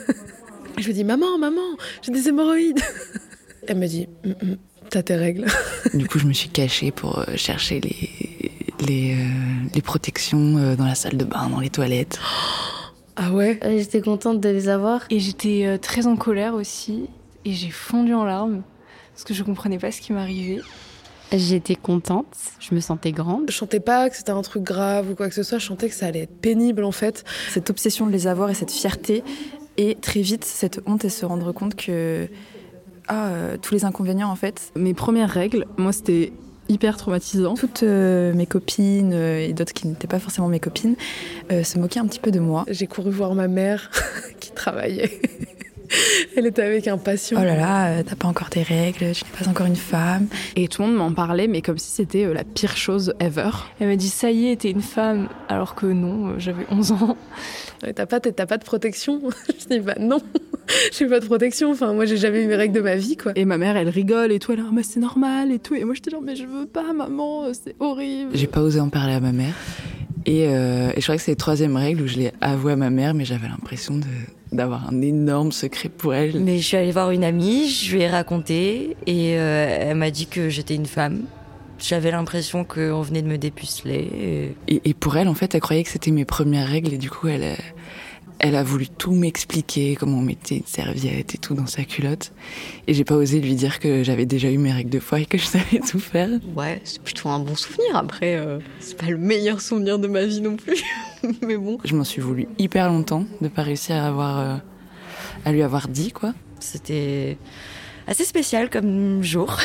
Je lui dis maman, maman, j'ai des hémorroïdes. Elle me dit t'as tes règles. Du coup, je me suis cachée pour euh, chercher les, les, euh, les protections euh, dans la salle de bain, dans les toilettes. Ah ouais euh, J'étais contente de les avoir. Et j'étais euh, très en colère aussi. Et j'ai fondu en larmes parce que je comprenais pas ce qui m'arrivait. J'étais contente, je me sentais grande. Je sentais pas que c'était un truc grave ou quoi que ce soit, je sentais que ça allait être pénible en fait. Cette obsession de les avoir et cette fierté, et très vite cette honte et se rendre compte que ah, euh, tous les inconvénients en fait. Mes premières règles, moi c'était hyper traumatisant. Toutes euh, mes copines euh, et d'autres qui n'étaient pas forcément mes copines euh, se moquaient un petit peu de moi. J'ai couru voir ma mère qui travaillait. Elle était avec un patient. Oh là là, euh, t'as pas encore tes règles, tu n'es pas encore une femme. Et tout le monde m'en parlait, mais comme si c'était euh, la pire chose ever. Elle m'a dit ça y est, t'es une femme, alors que non, euh, j'avais onze ans. T'as pas, t'as pas de protection? Je dis bah non, j'ai pas de protection. Enfin, moi j'ai jamais eu mes règles de ma vie, quoi. Et ma mère, elle rigole et tout, elle est ah, mais c'est normal et tout. Et moi j'étais genre mais je veux pas, maman, c'est horrible. J'ai pas osé en parler à ma mère. Et, euh, et je crois que c'est les troisième règles où je l'ai avoué à ma mère, mais j'avais l'impression de, d'avoir un énorme secret pour elle. Mais je suis allée voir une amie, je lui ai raconté et euh, elle m'a dit que j'étais une femme. J'avais l'impression qu'on venait de me dépuceler. Et... Et, et pour elle, en fait, elle croyait que c'était mes premières règles et du coup, elle, elle a voulu tout m'expliquer, comment on mettait une serviette et tout dans sa culotte. Et j'ai pas osé lui dire que j'avais déjà eu mes règles de fois et que je savais tout faire. Ouais, c'est plutôt un bon souvenir. Après, euh, c'est pas le meilleur souvenir de ma vie non plus. Mais bon. Je m'en suis voulu hyper longtemps de pas réussir à, avoir, euh, à lui avoir dit, quoi. C'était assez spécial comme jour.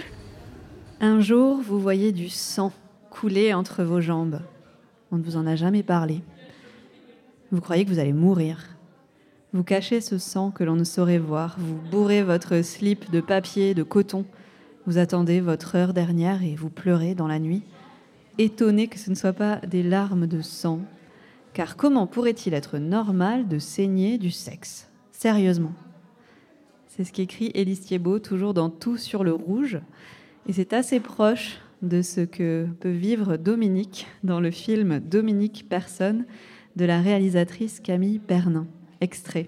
Un jour, vous voyez du sang couler entre vos jambes. On ne vous en a jamais parlé. Vous croyez que vous allez mourir. Vous cachez ce sang que l'on ne saurait voir. Vous bourrez votre slip de papier, de coton. Vous attendez votre heure dernière et vous pleurez dans la nuit, étonné que ce ne soit pas des larmes de sang. Car comment pourrait-il être normal de saigner du sexe ? Sérieusement. C'est ce qu'écrit Élise Thiebaud, toujours dans Tout sur le rouge. Et c'est assez proche de ce que peut vivre Dominique dans le film Dominique Personne de la réalisatrice Camille Pernin. Extrait.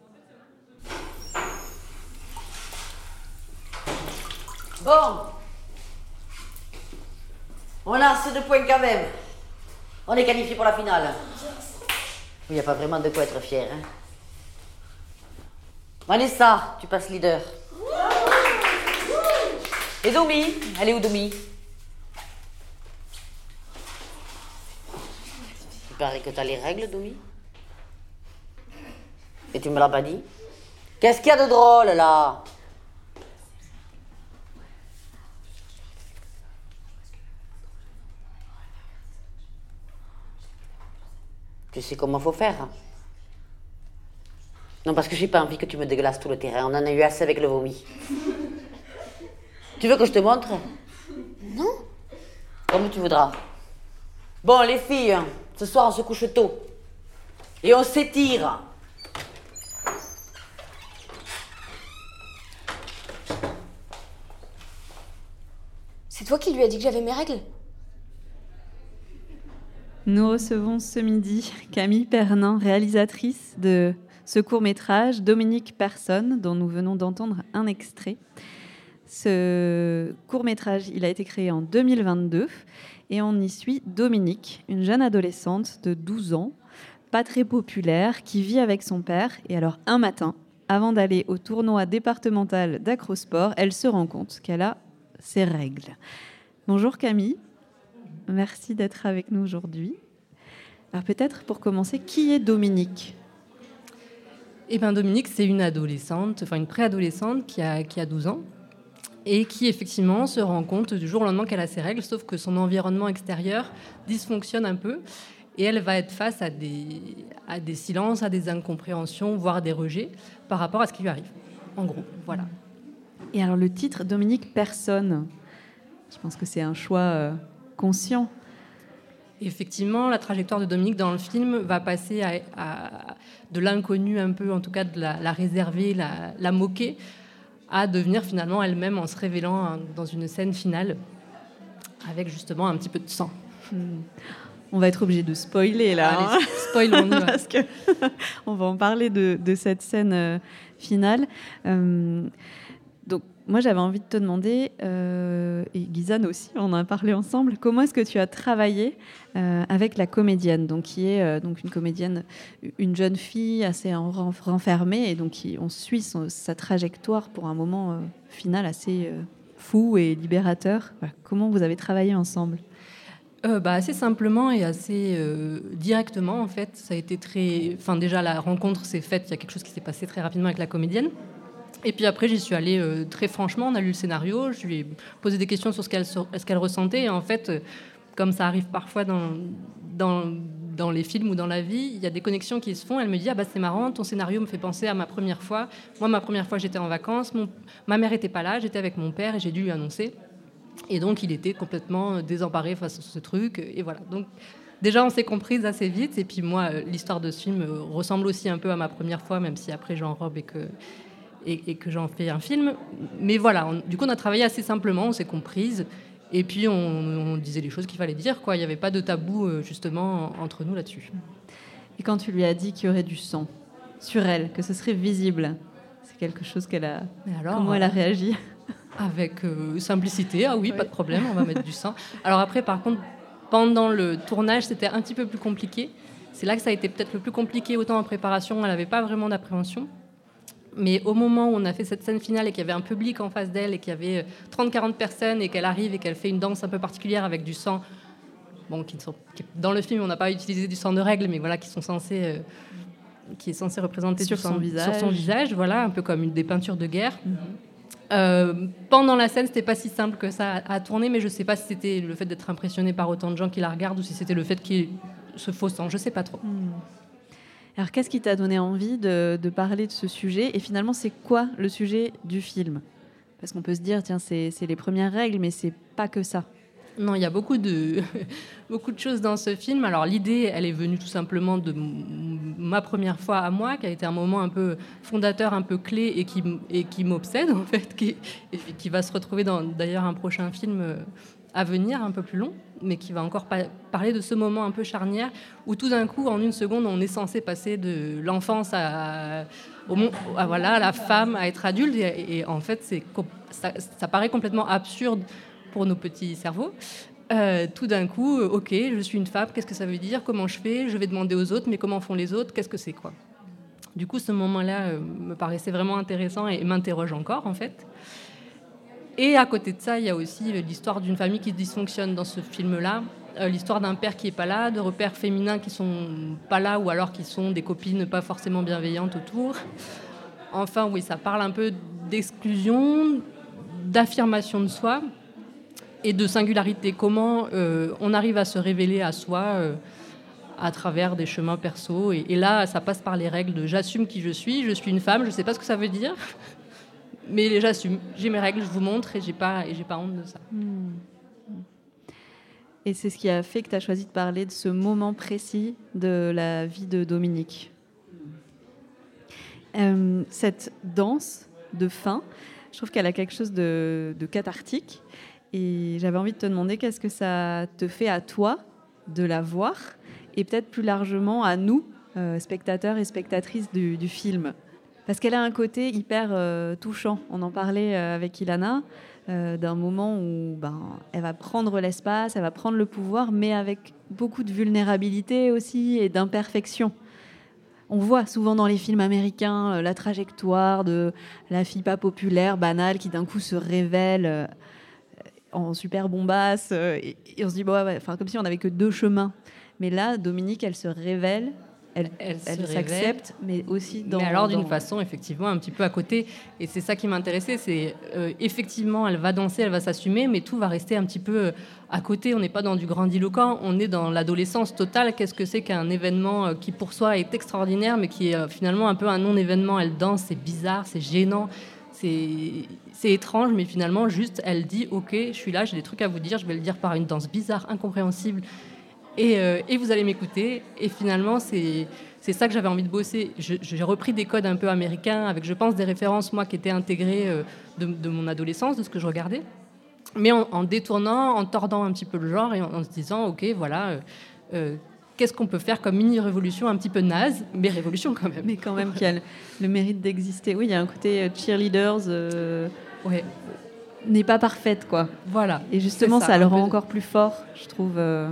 Bon, on a assez de points quand même. On est qualifié pour la finale. Il n'y a pas vraiment de quoi être fier. Hein. Vanessa, tu passes leader. Et Domi? Elle est où, Domi? Il paraît que t'as les règles, Domi. Et tu me l'as pas dit? Qu'est-ce qu'il y a de drôle, là? Tu sais comment faut faire, hein? Non, parce que j'ai pas envie que tu me déglaces tout le terrain. On en a eu assez avec le vomi. Tu veux que je te montre? Non? Comme tu voudras. Bon, les filles, ce soir, on se couche tôt. Et on s'étire. C'est toi qui lui as dit que j'avais mes règles? Nous recevons ce midi Camille Pernin, réalisatrice de ce court-métrage, Dominique Personne, dont nous venons d'entendre un extrait. Ce court-métrage, il a été créé en deux mille vingt-deux et on y suit Dominique, une jeune adolescente de douze ans, pas très populaire, qui vit avec son père. Et alors, un matin, avant d'aller au tournoi départemental d'acrosport, elle se rend compte qu'elle a ses règles. Bonjour Camille. Merci d'être avec nous aujourd'hui. Alors peut-être pour commencer, qui est Dominique ? Eh bien Dominique, c'est une adolescente, enfin une préadolescente qui a, qui a douze ans et qui effectivement se rend compte du jour au lendemain qu'elle a ses règles, sauf que son environnement extérieur dysfonctionne un peu et elle va être face à des, à des silences, à des incompréhensions, voire des rejets par rapport à ce qui lui arrive. En gros, voilà. Et alors le titre, Dominique Personne, je pense que c'est un choix... Euh... conscient. Effectivement, la trajectoire de Dominique dans le film va passer à, à, de l'inconnu un peu, en tout cas de la, la réserver, la, la moquer, à devenir finalement elle-même en se révélant dans une scène finale avec justement un petit peu de sang. Hmm. On va être obligé de spoiler là. Allez, hein spoilons-nous. Parce que on va en parler de, de cette scène euh, finale. Euh, donc moi, j'avais envie de te demander, euh, et Gizane aussi, on en a parlé ensemble, comment est-ce que tu as travaillé euh, avec la comédienne, donc, qui est euh, donc une comédienne, une jeune fille assez en, renfermée, et donc qui, on suit son, sa trajectoire pour un moment euh, final assez euh, fou et libérateur. Voilà. Comment vous avez travaillé ensemble ? Euh, bah, assez simplement et assez euh, directement, en fait. Ça a été très... Enfin, déjà, la rencontre s'est faite, il y a quelque chose qui s'est passé très rapidement avec la comédienne. Et puis après, j'y suis allée euh, très franchement. On a lu le scénario, je lui ai posé des questions sur ce qu'elle, sur ce qu'elle ressentait. Et en fait, euh, comme ça arrive parfois dans, dans, dans les films ou dans la vie, il y a des connexions qui se font. Elle me dit « Ah bah c'est marrant, ton scénario me fait penser à ma première fois. Moi, ma première fois, j'étais en vacances. Mon, ma mère n'était pas là, j'étais avec mon père et j'ai dû lui annoncer. » Et donc, il était complètement désemparé face à ce truc. Et voilà. Donc, déjà, on s'est comprises assez vite. Et puis moi, l'histoire de ce film ressemble aussi un peu à ma première fois, même si après, j'enrobe et que... Et, et que j'en fais un film. Mais voilà, on, du coup, on a travaillé assez simplement, on s'est comprises, et puis on, on disait les choses qu'il fallait dire, quoi. Il n'y avait pas de tabou, justement, entre nous là-dessus. Et quand tu lui as dit qu'il y aurait du sang sur elle, que ce serait visible, c'est quelque chose qu'elle a... Alors, comment elle a réagi ? Avec euh, simplicité, ah oui, oui, pas de problème, on va mettre du sang. Alors après, par contre, pendant le tournage, c'était un petit peu plus compliqué. C'est là que ça a été peut-être le plus compliqué, autant en préparation, elle n'avait pas vraiment d'appréhension. Mais au moment où on a fait cette scène finale et qu'il y avait un public en face d'elle et qu'il y avait trente à quarante personnes et qu'elle arrive et qu'elle fait une danse un peu particulière avec du sang, bon, qui ne sont, qui, dans le film, on n'a pas utilisé du sang de règle, mais voilà, qui sont censés, euh, qui est censé représenter sur du son sang, visage, sur son visage, voilà, un peu comme une des peintures de guerre. Mm-hmm. Euh, pendant la scène, c'était pas si simple que ça à, à tourner, mais je sais pas si c'était le fait d'être impressionné par autant de gens qui la regardent ou si c'était le fait qu'il y ait ce faux sang, je sais pas trop. Mm. Alors, qu'est-ce qui t'a donné envie de, de parler de ce sujet ? Et finalement, c'est quoi le sujet du film ? Parce qu'on peut se dire, tiens, c'est, c'est les premières règles, mais c'est pas que ça. Non, il y a beaucoup de, beaucoup de choses dans ce film. Alors, l'idée, elle est venue tout simplement de m- ma première fois à moi, qui a été un moment un peu fondateur, un peu clé, et qui, et qui m'obsède, en fait, qui, et qui va se retrouver dans, d'ailleurs, un prochain film à venir, un peu plus long, mais qui va encore pa- parler de ce moment un peu charnière où tout d'un coup, en une seconde, on est censé passer de l'enfance à, au monde, à, voilà, à la femme, à être adulte. Et, et en fait, c'est, ça, ça paraît complètement absurde pour nos petits cerveaux. Euh, tout d'un coup, euh, ok, je suis une femme, qu'est-ce que ça veut dire ? Comment je fais ? Je vais demander aux autres, mais comment font les autres ? Qu'est-ce que c'est, quoi ? Du coup, ce moment-là euh, me paraissait vraiment intéressant et m'interroge encore, en fait. Et à côté de ça, il y a aussi l'histoire d'une famille qui dysfonctionne dans ce film-là. Euh, l'histoire d'un père qui n'est pas là, de repères féminins qui ne sont pas là, ou alors qui sont des copines pas forcément bienveillantes autour. Enfin, oui, ça parle un peu d'exclusion, d'affirmation de soi et de singularité. Comment euh, on arrive à se révéler à soi euh, à travers des chemins perso. Et, et là, ça passe par les règles de j'assume qui je suis, je suis une femme, je ne sais pas ce que ça veut dire, mais j'assume. J'ai mes règles, je vous montre, et je n'ai pas, et j'ai pas honte de ça. Mmh. Et c'est ce qui a fait que tu as choisi de parler de ce moment précis de la vie de Dominique. Euh, cette danse de fin, je trouve qu'elle a quelque chose de, de cathartique. Et j'avais envie de te demander qu'est-ce que ça te fait à toi de la voir, et peut-être plus largement à nous, euh, spectateurs et spectatrices du, du film. Parce qu'elle a un côté hyper euh, touchant. On en parlait euh, avec Ilana, euh, d'un moment où ben, elle va prendre l'espace, elle va prendre le pouvoir, mais avec beaucoup de vulnérabilité aussi et d'imperfection. On voit souvent dans les films américains euh, la trajectoire de la fille pas populaire, banale, qui d'un coup se révèle euh, en super bombasse. Euh, et, et on se dit, bon, ouais, enfin, comme si on n'avait que deux chemins. Mais là, Dominique, elle se révèle. Elle, elle, elle s'accepte, mais aussi dans... Mais alors d'une dans... façon, effectivement, un petit peu à côté. Et c'est ça qui m'intéressait, c'est euh, effectivement, elle va danser, elle va s'assumer, mais tout va rester un petit peu à côté. On n'est pas dans du grandiloquent, on est dans l'adolescence totale. Qu'est-ce que c'est qu'un événement qui, pour soi, est extraordinaire, mais qui est euh, finalement un peu un non-événement. Elle danse, c'est bizarre, c'est gênant, c'est, c'est étrange, mais finalement, juste, elle dit, OK, je suis là, j'ai des trucs à vous dire, je vais le dire par une danse bizarre, incompréhensible. Et, euh, et vous allez m'écouter. Et finalement, c'est, c'est ça que j'avais envie de bosser. Je, j'ai repris des codes un peu américains, avec, je pense, des références, moi, qui étaient intégrées euh, de, de mon adolescence, de ce que je regardais. Mais en, en détournant, en tordant un petit peu le genre, et en, en se disant, OK, voilà, euh, euh, qu'est-ce qu'on peut faire comme mini-révolution un petit peu naze, mais révolution quand même. Mais quand même, qui a le, le mérite d'exister. Oui, il y a un côté cheerleaders... Euh... Ouais. N'est pas parfaite, quoi. Voilà. Et justement, ça, ça le un rend peu... encore plus fort, je trouve... Euh...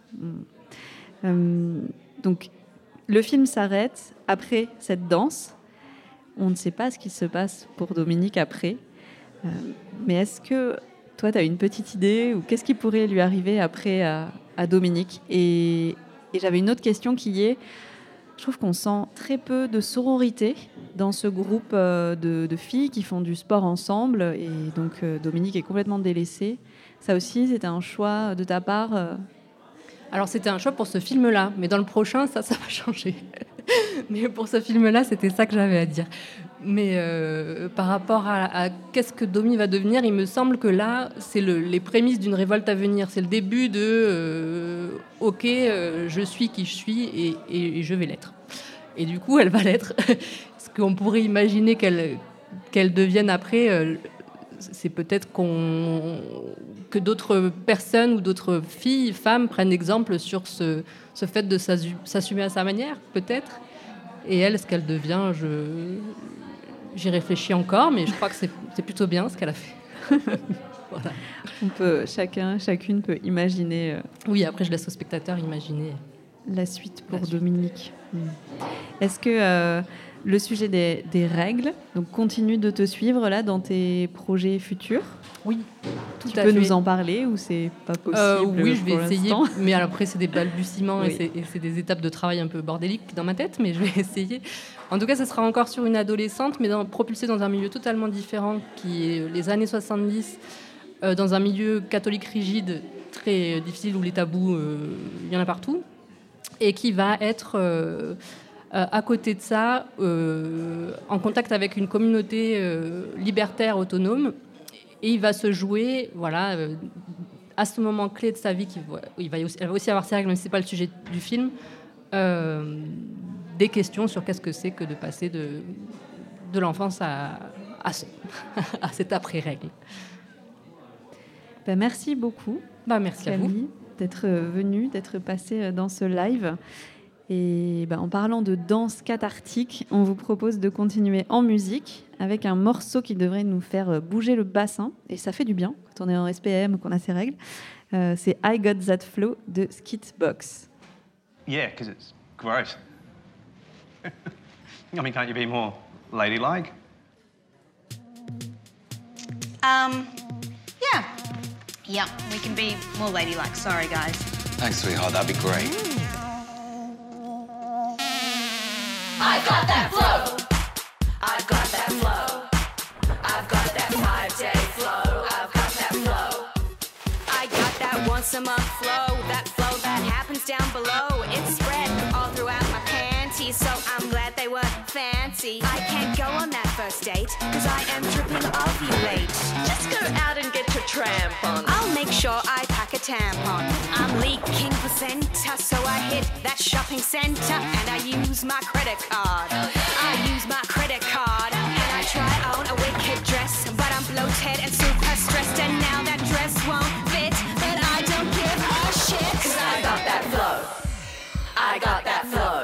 Euh, donc, le film s'arrête après cette danse. On ne sait pas ce qui se passe pour Dominique après. Euh, mais est-ce que toi, tu as une petite idée ou qu'est-ce qui pourrait lui arriver après à, à Dominique ? Et, et j'avais une autre question qui est, je trouve qu'on sent très peu de sororité dans ce groupe euh, de, de filles qui font du sport ensemble. Et donc, euh, Dominique est complètement délaissée. Ça aussi, c'était un choix de ta part euh, Alors, c'était un choix pour ce film-là, mais dans le prochain, ça, ça va changer. Mais pour ce film-là, c'était ça que j'avais à dire. Mais euh, par rapport à, à qu'est-ce que Domi va devenir, il me semble que là, c'est le, les prémices d'une révolte à venir. C'est le début de euh, « Ok, euh, je suis qui je suis et, et, et je vais l'être ». Et du coup, elle va l'être. Ce qu'on pourrait imaginer qu'elle, qu'elle devienne après... Euh, c'est peut-être qu'on, que d'autres personnes ou d'autres filles, femmes, prennent exemple sur ce, ce fait de s'assumer à sa manière, peut-être. Et elle, ce qu'elle devient, je, j'y réfléchis encore, mais je crois que c'est, c'est plutôt bien ce qu'elle a fait. Voilà. On peut, chacun, chacune peut imaginer... Euh, oui, après, je laisse aux spectateurs imaginer... La suite pour la suite. Dominique. Mmh. Est-ce que... Euh, le sujet des, des règles, donc continue de te suivre là dans tes projets futurs. Oui, tout tu à peux fait. nous en parler ou c'est pas possible euh, Oui, je vais essayer. L'instant. Mais après, c'est des balbutiements oui. et, c'est, et c'est des étapes de travail un peu bordéliques dans ma tête, mais je vais essayer. En tout cas, ce sera encore sur une adolescente, mais dans, propulsée dans un milieu totalement différent, qui est les années soixante-dix, euh, dans un milieu catholique rigide, très difficile, où les tabous, euh, il y en a partout, et qui va être... Euh, Euh, à côté de ça, euh, en contact avec une communauté euh, libertaire autonome, et il va se jouer, voilà, euh, à ce moment clé de sa vie, qu'il va, il va aussi, elle va aussi avoir ses règles, mais ce n'est pas le sujet du film, euh, des questions sur qu'est-ce que c'est que de passer de, de l'enfance à, à, à cette après-règle. Ben, merci beaucoup, ben, merci Camille, à vous d'être venue, d'être passée dans ce live. Et ben, en parlant de danse cathartique, on vous propose de continuer en musique avec un morceau qui devrait nous faire bouger le bassin. Et ça fait du bien quand on est en S P M ou qu'on a ses règles. Euh, c'est I Got That Flow de Skitbox. Yeah, because it's gross. I mean, can't you be more ladylike? Um, yeah. Yeah, we can be more ladylike. Sorry, guys. Thanks, sweetheart. That'd be great. I got that flow. I've got that flow. I've got that five-day flow. I've got that flow. I got that once a month flow. That flow that happens down below. It's spread all throughout my panties, so I'm glad they weren't fancy. I can't go on that first date, cause I am tripping ovulate. Just go out and get your tramp on. I'll make sure I pack a tampon. I'm leaking placenta, so I hit that shopping centre and I use my credit card. I use my credit card and I try on a wicked dress, but I'm bloated and super stressed, and now that dress won't fit, but I don't give a shit. Cause I got that flow. I got that flow.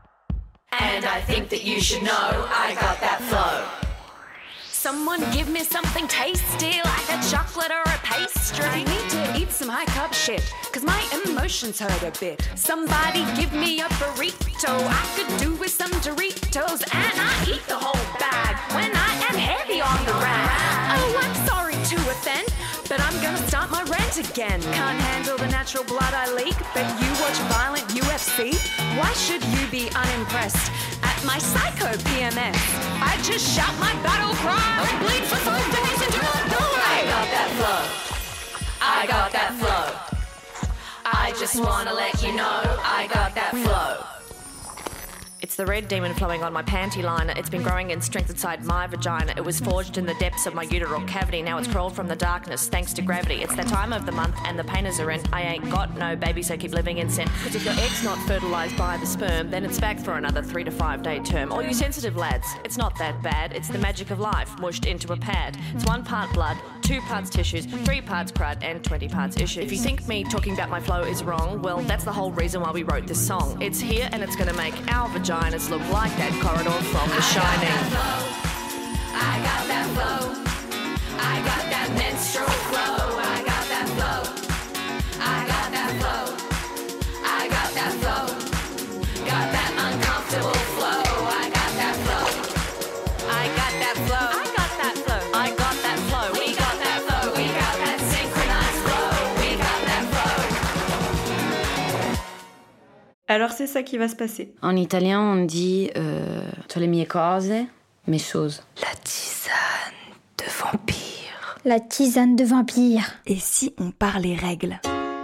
And I think that you should know I got that flow. Someone give me something tasty, like a chocolate or a pastry. I need to eat some high-carb shit, cause my emotions hurt a bit. Somebody give me a burrito, I could do with some Doritos, and I eat the whole bag when I am heavy on the rag. Oh, I'm sorry to offend, but I'm gonna start my rant again. Can't handle the natural blood I leak, but you watch violent U F C? Why should you be unimpressed at my psycho P M S? I just shout my battle cry and bleed for five days until I die. I got that flow. I got that flow. I just wanna let you know I got that flow. It's the red demon flowing on my panty liner. It's been growing in strength inside my vagina. It was forged in the depths of my uteral cavity. Now it's crawled from the darkness thanks to gravity. It's that time of the month and the painters are in. I ain't got no baby, so keep living in sin. Cause if your egg's not fertilized by the sperm, then it's back for another three to five day term. All you sensitive lads, it's not that bad. It's the magic of life mushed into a pad. It's one part blood, two parts tissues, three parts crud, and twenty parts issues. If you think me talking about my flow is wrong, well, that's the whole reason why we wrote this song. It's here and it's gonna make our vaginas look like that corridor from The Shining. I got that flow. I got that menstrual flow. I got that flow. I got that flow. I got that flow. Got that uncomfortable flow. I got that flow. I got that flow. I got that flow. I got that flow. We got that flow. We got that synchronized flow. We got that flow. Alors c'est ça qui va se passer. En italien, on dit euh, le mie cose, mes choses. La tisane de vampire. La tisane de vampire. Et si on parlait règles?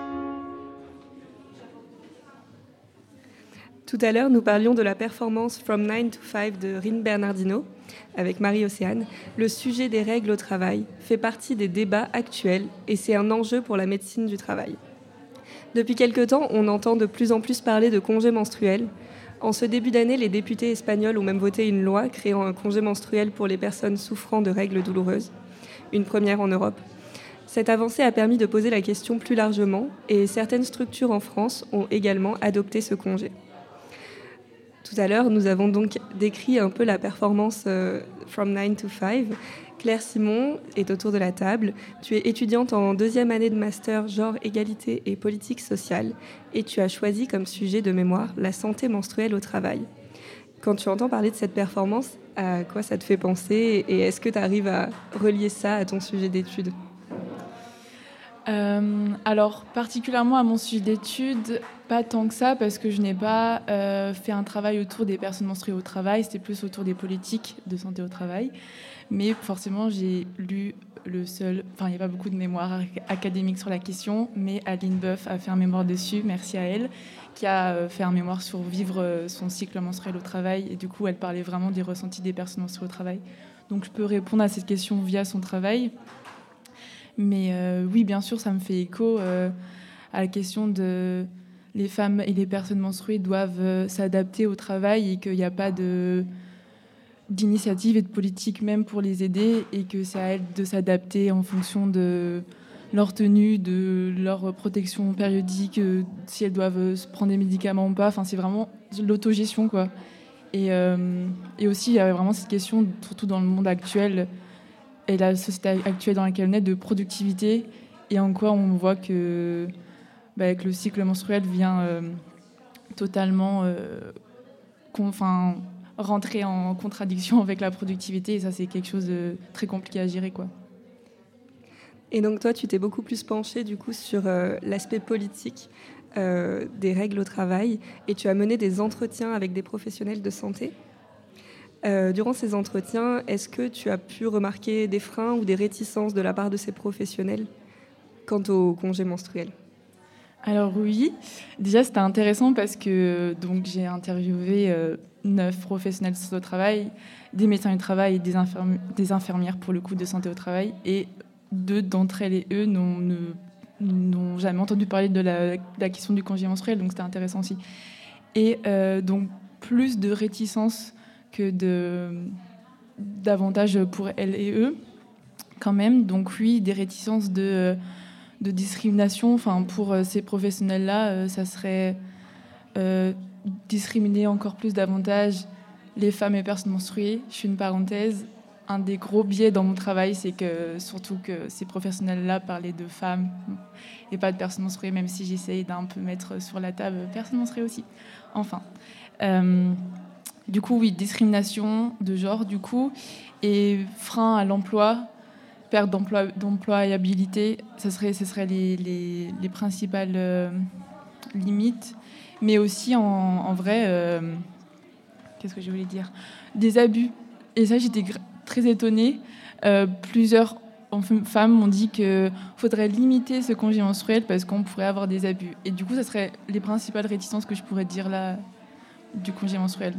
Tout à l'heure, nous parlions de la performance From nine to five de Rin Bernardino avec Marie-Océane. Le sujet des règles au travail fait partie des débats actuels et c'est un enjeu pour la médecine du travail. Depuis quelque temps, on entend de plus en plus parler de congés menstruels. En ce début d'année, les députés espagnols ont même voté une loi créant un congé menstruel pour les personnes souffrant de règles douloureuses, une première en Europe. Cette avancée a permis de poser la question plus largement et certaines structures en France ont également adopté ce congé. Tout à l'heure, nous avons donc décrit un peu la performance euh, From nine to five. Claire Simon est autour de la table. Tu es étudiante en deuxième année de master genre, égalité et politique sociale et tu as choisi comme sujet de mémoire la santé menstruelle au travail. Quand tu entends parler de cette performance, à quoi ça te fait penser et est-ce que tu arrives à relier ça à ton sujet d'étude ? Euh, alors, particulièrement à mon sujet d'études, pas tant que ça, parce que je n'ai pas euh, fait un travail autour des personnes menstruées au travail, c'était plus autour des politiques de santé au travail. Mais forcément, j'ai lu le seul... Enfin, il n'y a pas beaucoup de mémoires académiques sur la question, mais Aline Boeuf a fait un mémoire dessus, merci à elle, qui a fait un mémoire sur vivre son cycle menstruel au travail. Et du coup, elle parlait vraiment des ressentis des personnes menstruées au travail. Donc, je peux répondre à cette question via son travail. Mais euh, oui, bien sûr, ça me fait écho euh, à la question de les femmes et les personnes menstruées doivent euh, s'adapter au travail et qu'il n'y a pas de, d'initiative et de politique même pour les aider et que c'est à elles de s'adapter en fonction de leur tenue, de leur protection périodique, euh, si elles doivent prendre des médicaments ou pas. Enfin, c'est vraiment l'autogestion, quoi. Et, euh, et aussi, il y a vraiment cette question, surtout dans le monde actuel, et la société actuelle dans laquelle on est, de productivité et en quoi on voit que, bah, que le cycle menstruel vient euh, totalement euh, con, rentrer en contradiction avec la productivité. Et ça, c'est quelque chose de très compliqué à gérer, quoi. Et donc toi, tu t'es beaucoup plus penchée du coup sur euh, l'aspect politique euh, des règles au travail et tu as mené des entretiens avec des professionnels de santé. Euh, durant ces entretiens, est-ce que tu as pu remarquer des freins ou des réticences de la part de ces professionnels quant au congé menstruel ? Alors oui, déjà c'était intéressant parce que donc, j'ai interviewé euh, neuf professionnels de santé au travail, des médecins du travail et des, infirmi- des infirmières pour le coup de santé au travail, et deux d'entre elles et eux n'ont, ne, n'ont jamais entendu parler de la, de la question du congé menstruel, donc c'était intéressant aussi. Et euh, donc plus de réticence que de, d'avantages pour elles et eux quand même. Donc oui, des réticences de, de discrimination. Enfin, pour ces professionnels-là, euh, ça serait euh, discriminer encore plus davantage les femmes et personnes menstruées. Je fais une parenthèse. Un des gros biais dans mon travail, c'est que surtout que ces professionnels-là parlaient de femmes et pas de personnes menstruées, même si j'essaye d'un peu mettre sur la table personnes menstruées aussi. Enfin, euh, du coup, oui, discrimination de genre, du coup, et frein à l'emploi, perte d'emploi, d'employabilité, ce serait, ce serait les, les, les principales euh, limites, mais aussi en, en vrai, euh, qu'est-ce que je voulais dire, des abus. Et ça, j'étais gr- très étonnée. Euh, plusieurs femmes m'ont dit qu'il faudrait limiter ce congé menstruel parce qu'on pourrait avoir des abus. Et du coup, ça serait les principales réticences que je pourrais dire là du congé menstruel.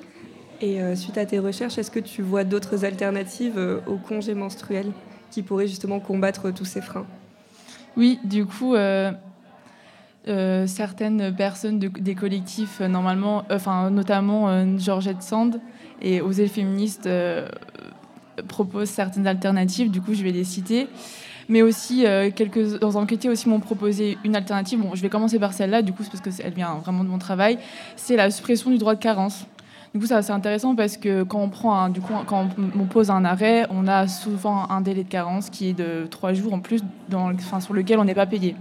Et euh, suite à tes recherches, est-ce que tu vois d'autres alternatives euh, au congé menstruel qui pourraient justement combattre tous ces freins ? Oui, du coup, euh, euh, certaines personnes de, des collectifs, euh, normalement, enfin, notamment euh, Georgette Sand et Oser Féministe, euh, proposent certaines alternatives. Du coup, je vais les citer. Mais aussi, euh, quelques enquêtés aussi m'ont proposé une alternative. Bon, je vais commencer par celle-là, du coup, c'est parce qu'elle vient vraiment de mon travail. C'est la suppression du droit de carence. Du coup, ça, c'est intéressant parce que quand on, prend un, du coup, quand on pose un arrêt, on a souvent un délai de carence qui est de trois jours en plus, dans, enfin, sur lequel on n'est pas payé.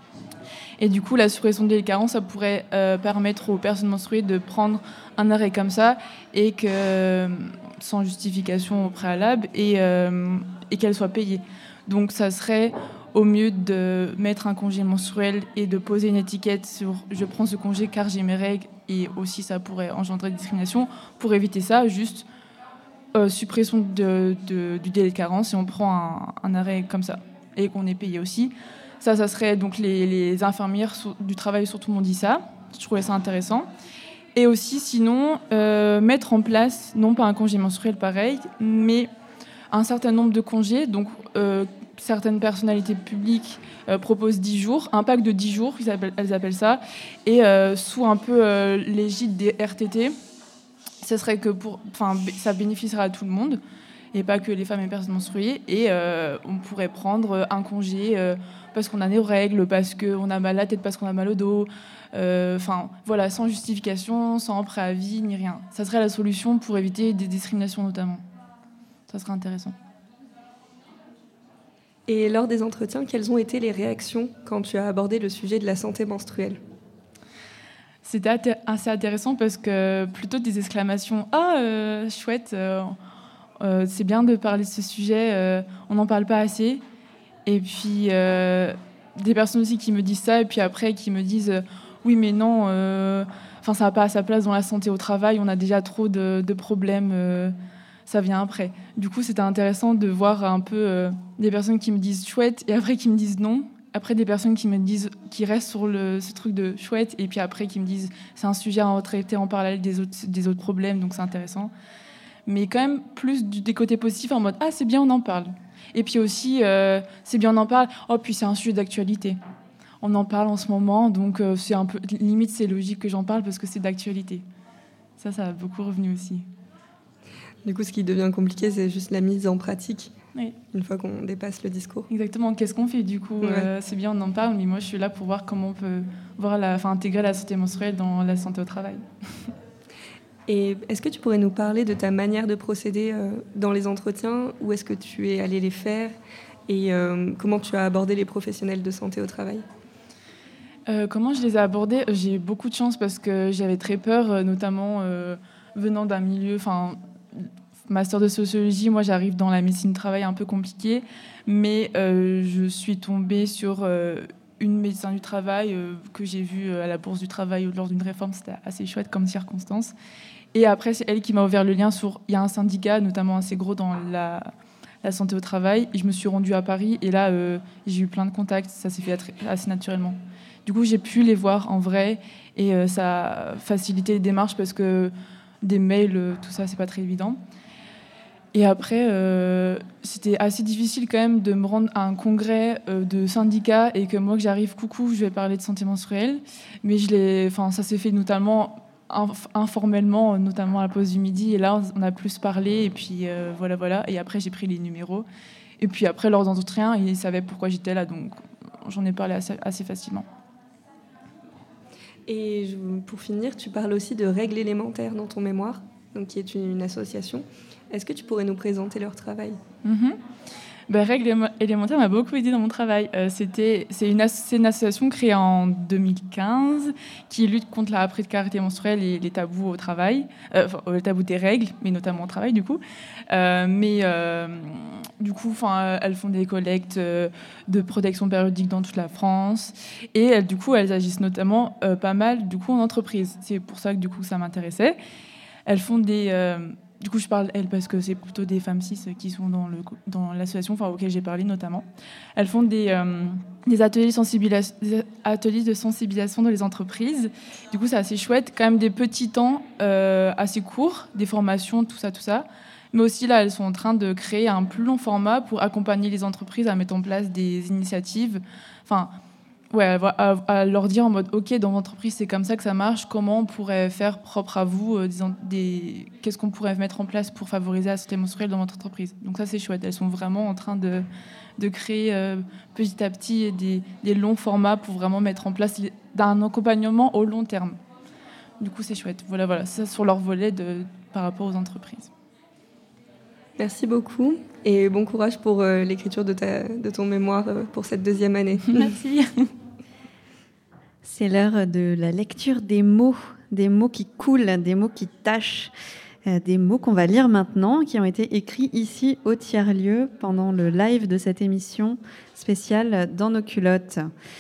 Et du coup, la suppression du délai de carence, ça pourrait euh, permettre aux personnes menstruées de prendre un arrêt comme ça et que, sans justification au préalable et, euh, et qu'elles soient payées. Donc, ça serait au mieux de mettre un congé menstruel et de poser une étiquette sur « je prends ce congé car j'ai mes règles » et aussi ça pourrait engendrer des discriminations. Pour éviter ça, juste euh, suppression de, de, du délai de carence et on prend un, un arrêt comme ça et qu'on est payé aussi. Ça, ça serait donc les, les infirmières du travail surtout m'ont dit ça. Je trouvais ça intéressant. Et aussi, sinon, euh, mettre en place, non pas un congé menstruel pareil, mais un certain nombre de congés. Donc, euh, certaines personnalités publiques euh, proposent dix jours, un pack de dix jours, ils appellent, elles appellent ça, et euh, sous un peu euh, l'égide des R T T, ce serait que pour, enfin, ça bénéficiera à tout le monde, et pas que les femmes et personnes menstruées, et euh, on pourrait prendre un congé euh, parce qu'on a nos règles, parce qu'on a mal à la tête, parce qu'on a mal au dos, enfin, euh, voilà, sans justification, sans préavis, ni rien. Ça serait la solution pour éviter des discriminations notamment. Ça serait intéressant. Et lors des entretiens, quelles ont été les réactions quand tu as abordé le sujet de la santé menstruelle ? C'était assez intéressant parce que plutôt des exclamations « Ah, euh, chouette, euh, euh, c'est bien de parler de ce sujet, euh, on n'en parle pas assez ». Et puis euh, des personnes aussi qui me disent ça et puis après qui me disent euh, « Oui, mais non, euh, ça n'a pas à sa place dans la santé au travail, on a déjà trop de, de problèmes, euh, ça vient après ». Du coup, c'était intéressant de voir un peu euh, des personnes qui me disent « chouette » et après qui me disent « non ». Après, des personnes qui me disent, qui restent sur le, ce truc de chouette, et puis après qui me disent c'est un sujet à traiter en parallèle des autres, des autres problèmes, donc c'est intéressant. Mais quand même plus du, des côtés positifs en mode ah c'est bien on en parle. Et puis aussi euh, c'est bien on en parle. Oh puis c'est un sujet d'actualité. On en parle en ce moment, donc euh, c'est un peu limite c'est logique que j'en parle parce que c'est d'actualité. Ça ça a beaucoup revenu aussi. Du coup, ce qui devient compliqué, c'est juste la mise en pratique. Oui. Une fois qu'on dépasse le discours. Exactement. Qu'est-ce qu'on fait du coup ouais. euh, C'est bien, on en parle, mais moi je suis là pour voir comment on peut voir la, enfin, intégrer la santé menstruelle dans la santé au travail. Et est-ce que tu pourrais nous parler de ta manière de procéder euh, dans les entretiens ? Où est-ce que tu es allé les faire ? Et euh, comment tu as abordé les professionnels de santé au travail ? euh, Comment je les ai abordés ? J'ai eu beaucoup de chance parce que j'avais très peur, notamment... Euh, venant d'un milieu, enfin, master de sociologie, moi j'arrive dans la médecine du travail un peu compliquée, mais euh, je suis tombée sur euh, une médecin du travail euh, que j'ai vue à la Bourse du Travail lors d'une réforme. C'était assez chouette comme circonstance. Et après, c'est elle qui m'a ouvert le lien sur... Il y a un syndicat, notamment assez gros dans la, la santé au travail. Et je me suis rendue à Paris. Et là, euh, j'ai eu plein de contacts. Ça s'est fait assez naturellement. Du coup, j'ai pu les voir en vrai. Et euh, ça a facilité les démarches parce que des mails, euh, tout ça, c'est pas très évident. Et après, euh, c'était assez difficile quand même de me rendre à un congrès euh, de syndicats et que moi, que j'arrive, coucou, je vais parler de santé menstruelle. Mais je l'ai, enfin, ça s'est fait notamment... informellement, notamment à la pause du midi. Et là, on a plus parlé. Et puis, euh, voilà, voilà. Et après, j'ai pris les numéros. Et puis après, lors d'entretien, ils savaient pourquoi j'étais là. Donc, j'en ai parlé assez, assez facilement. Et je, pour finir, tu parles aussi de Règles élémentaires dans ton mémoire, donc qui est une, une association. Est-ce que tu pourrais nous présenter leur travail ? Mm-hmm. Ben, Règles élémentaires m'a beaucoup aidé dans mon travail. Euh, c'était, c'est, une as- c'est une association créée en deux mille quinze qui lutte contre la précarité menstruelle et les tabous au travail, euh, enfin, les tabous des règles, mais notamment au travail du coup. Euh, mais euh, du coup, enfin, elles font des collectes euh, de protection périodique dans toute la France et elles, du coup, elles agissent notamment euh, pas mal du coup en entreprise. C'est pour ça que du coup ça m'intéressait. Elles font des euh, Du coup, je parle elles parce que c'est plutôt des femmes cis qui sont dans, le, dans l'association, enfin, auquel j'ai parlé notamment. Elles font des, euh, des ateliers, sensibilis- des ateliers de sensibilisation dans les entreprises. Du coup, c'est assez chouette. Quand même des petits temps euh, assez courts, des formations, tout ça, tout ça. Mais aussi, là, elles sont en train de créer un plus long format pour accompagner les entreprises à mettre en place des initiatives. Enfin... Ouais, à, à leur dire en mode, OK, dans votre entreprise, c'est comme ça que ça marche. Comment on pourrait faire propre à vous euh, des, des, qu'est-ce qu'on pourrait mettre en place pour favoriser la santé menstruelle dans votre entreprise. Donc ça, c'est chouette. Elles sont vraiment en train de, de créer euh, petit à petit des, des longs formats pour vraiment mettre en place un accompagnement au long terme. Du coup, c'est chouette. Voilà, voilà. C'est ça sur leur volet de, par rapport aux entreprises. Merci beaucoup et bon courage pour euh, l'écriture de, ta, de ton mémoire euh, pour cette deuxième année. Merci. C'est l'heure de la lecture des mots, des mots qui coulent, des mots qui tâchent, euh, des mots qu'on va lire maintenant, qui ont été écrits ici au tiers-lieu pendant le live de cette émission spéciale Dans nos culottes.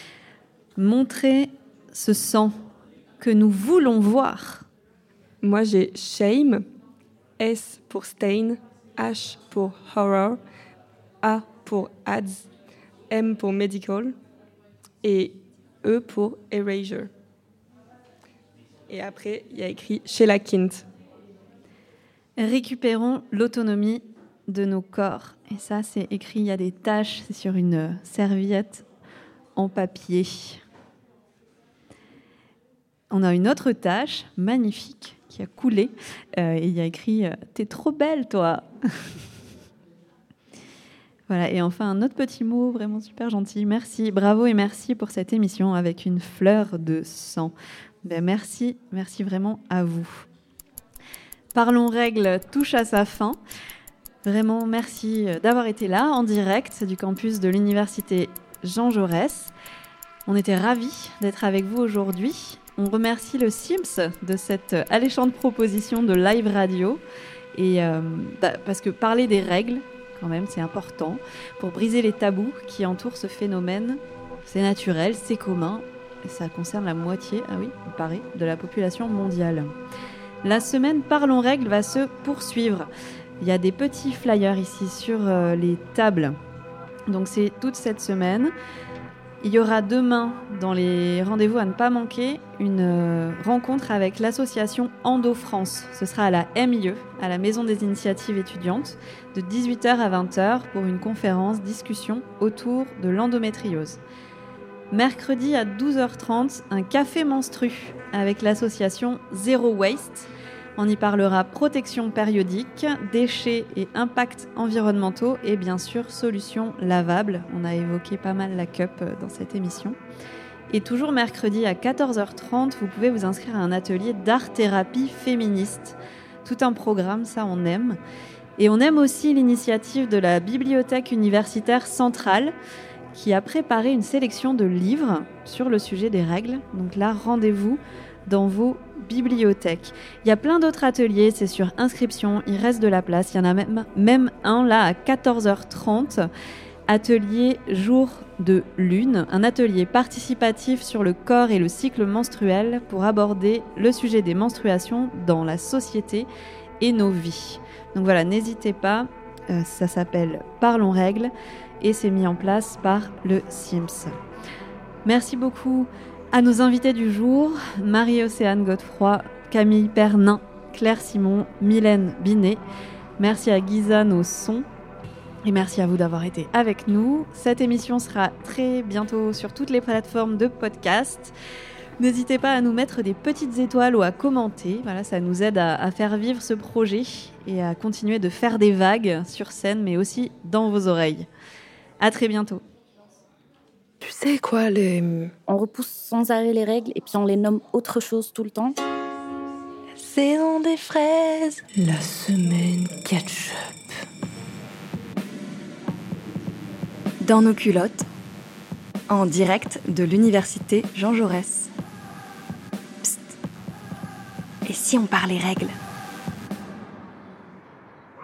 Montrer ce sang que nous voulons voir. Moi, j'ai shame, S pour stain, H pour horror, A pour ads, M pour medical et E pour erasure. Et après, il y a écrit Sheila Kint. Récupérons l'autonomie de nos corps. Et ça, c'est écrit, il y a des taches, c'est sur une serviette en papier. On a une autre tache magnifique qui a coulé. Euh, et il y a écrit « T'es trop belle, toi !» Voilà, et enfin, un autre petit mot vraiment super gentil. Merci, bravo et merci pour cette émission avec une fleur de sang. Ben, merci, merci vraiment à vous. Parlons Règles touche à sa fin. Vraiment, merci d'avoir été là, en direct du campus de l'université Jean Jaurès. On était ravis d'être avec vous aujourd'hui. On remercie le Sims de cette alléchante proposition de live radio. Et euh, bah, parce que parler des règles, quand même, c'est important pour briser les tabous qui entourent ce phénomène. C'est naturel, c'est commun, et ça concerne la moitié, ah oui, il paraît, de la population mondiale. La semaine Parlons Règles va se poursuivre. Il y a des petits flyers ici sur euh, les tables. Donc c'est toute cette semaine. Il y aura demain, dans les rendez-vous à ne pas manquer, une euh, rencontre avec l'association Endo France. Ce sera à la M I E, à la Maison des Initiatives Étudiantes, de dix-huit heures à vingt heures pour une conférence discussion autour de l'endométriose. Mercredi à douze heures trente, un café menstru avec l'association Zero Waste. On y parlera protection périodique, déchets et impacts environnementaux et bien sûr solutions lavables. On a évoqué pas mal la cup dans cette émission. Et toujours mercredi à quatorze heures trente, vous pouvez vous inscrire à un atelier d'art-thérapie féministe. Tout un programme, ça on aime. Et on aime aussi l'initiative de la Bibliothèque universitaire centrale qui a préparé une sélection de livres sur le sujet des règles. Donc là, rendez-vous dans vos bibliothèques. Il y a plein d'autres ateliers, c'est sur inscription, il reste de la place. Il y en a même, même un là à quatorze heures trente. Atelier Jour de Lune, un atelier participatif sur le corps et le cycle menstruel pour aborder le sujet des menstruations dans la société et nos vies. Donc voilà, n'hésitez pas, euh, ça s'appelle Parlons Règles et c'est mis en place par le S I M S. Merci beaucoup à nos invités du jour, Marie-Océane Godefroy, Camille Pernin, Claire Simon, Mylène Binet. Merci à Gizane au son et merci à vous d'avoir été avec nous. Cette émission sera très bientôt sur toutes les plateformes de podcast. N'hésitez pas à nous mettre des petites étoiles ou à commenter. Voilà, ça nous aide à, à faire vivre ce projet et à continuer de faire des vagues sur scène, mais aussi dans vos oreilles. À très bientôt. Tu sais quoi, les... On repousse sans arrêt les règles et puis on les nomme autre chose tout le temps. Saison des fraises. La semaine ketchup. Dans nos culottes, en direct de l'université Jean Jaurès. Psst. Et si on parlait règles? Germaine ?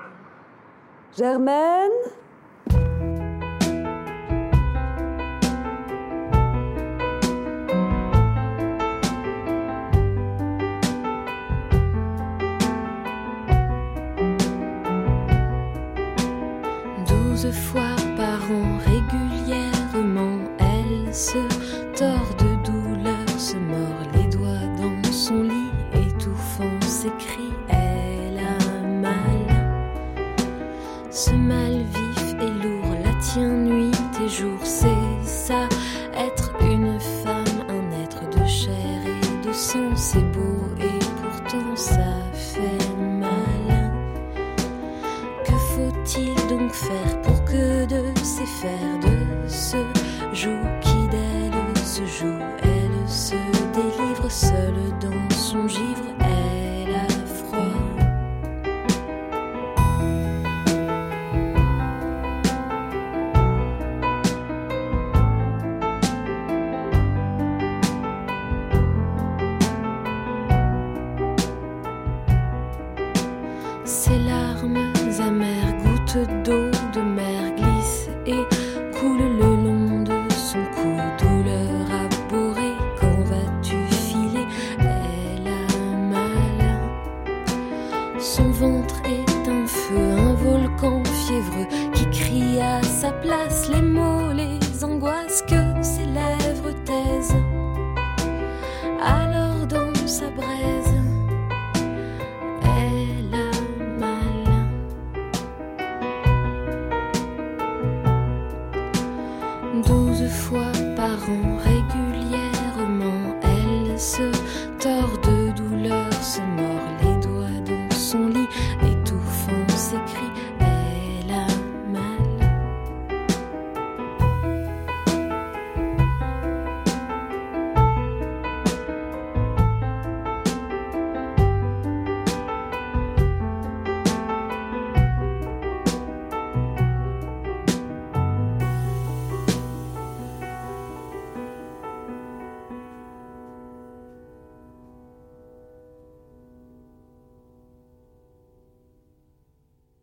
Douze fois par an, régulièrement, elle se tord de douleur, se mord les doigts dans son lit, étouffant ses cris, elle a mal. Ce mal vif et lourd la tient nuit et jour, c'est ça, être une femme, un être de chair et de sang, c'est beau et pourtant ça fait mal. Que faut-il donc faire pour que de ces fers de ce joug qui d'elle se joue, elle se délivre seule dans son givre, elle a froid. Ses larmes amères, gouttes d'eau de mer glissent et coulent le long de son cou. Douleur abhorrée, quand vas-tu filer? Elle a mal. Son ventre est un feu, un volcan fiévreux qui crie à sa place les mots, les angoisses que ses lèvres taisent. Alors dans sa braise, elle a mal. Douze fois par an, régulièrement, elle se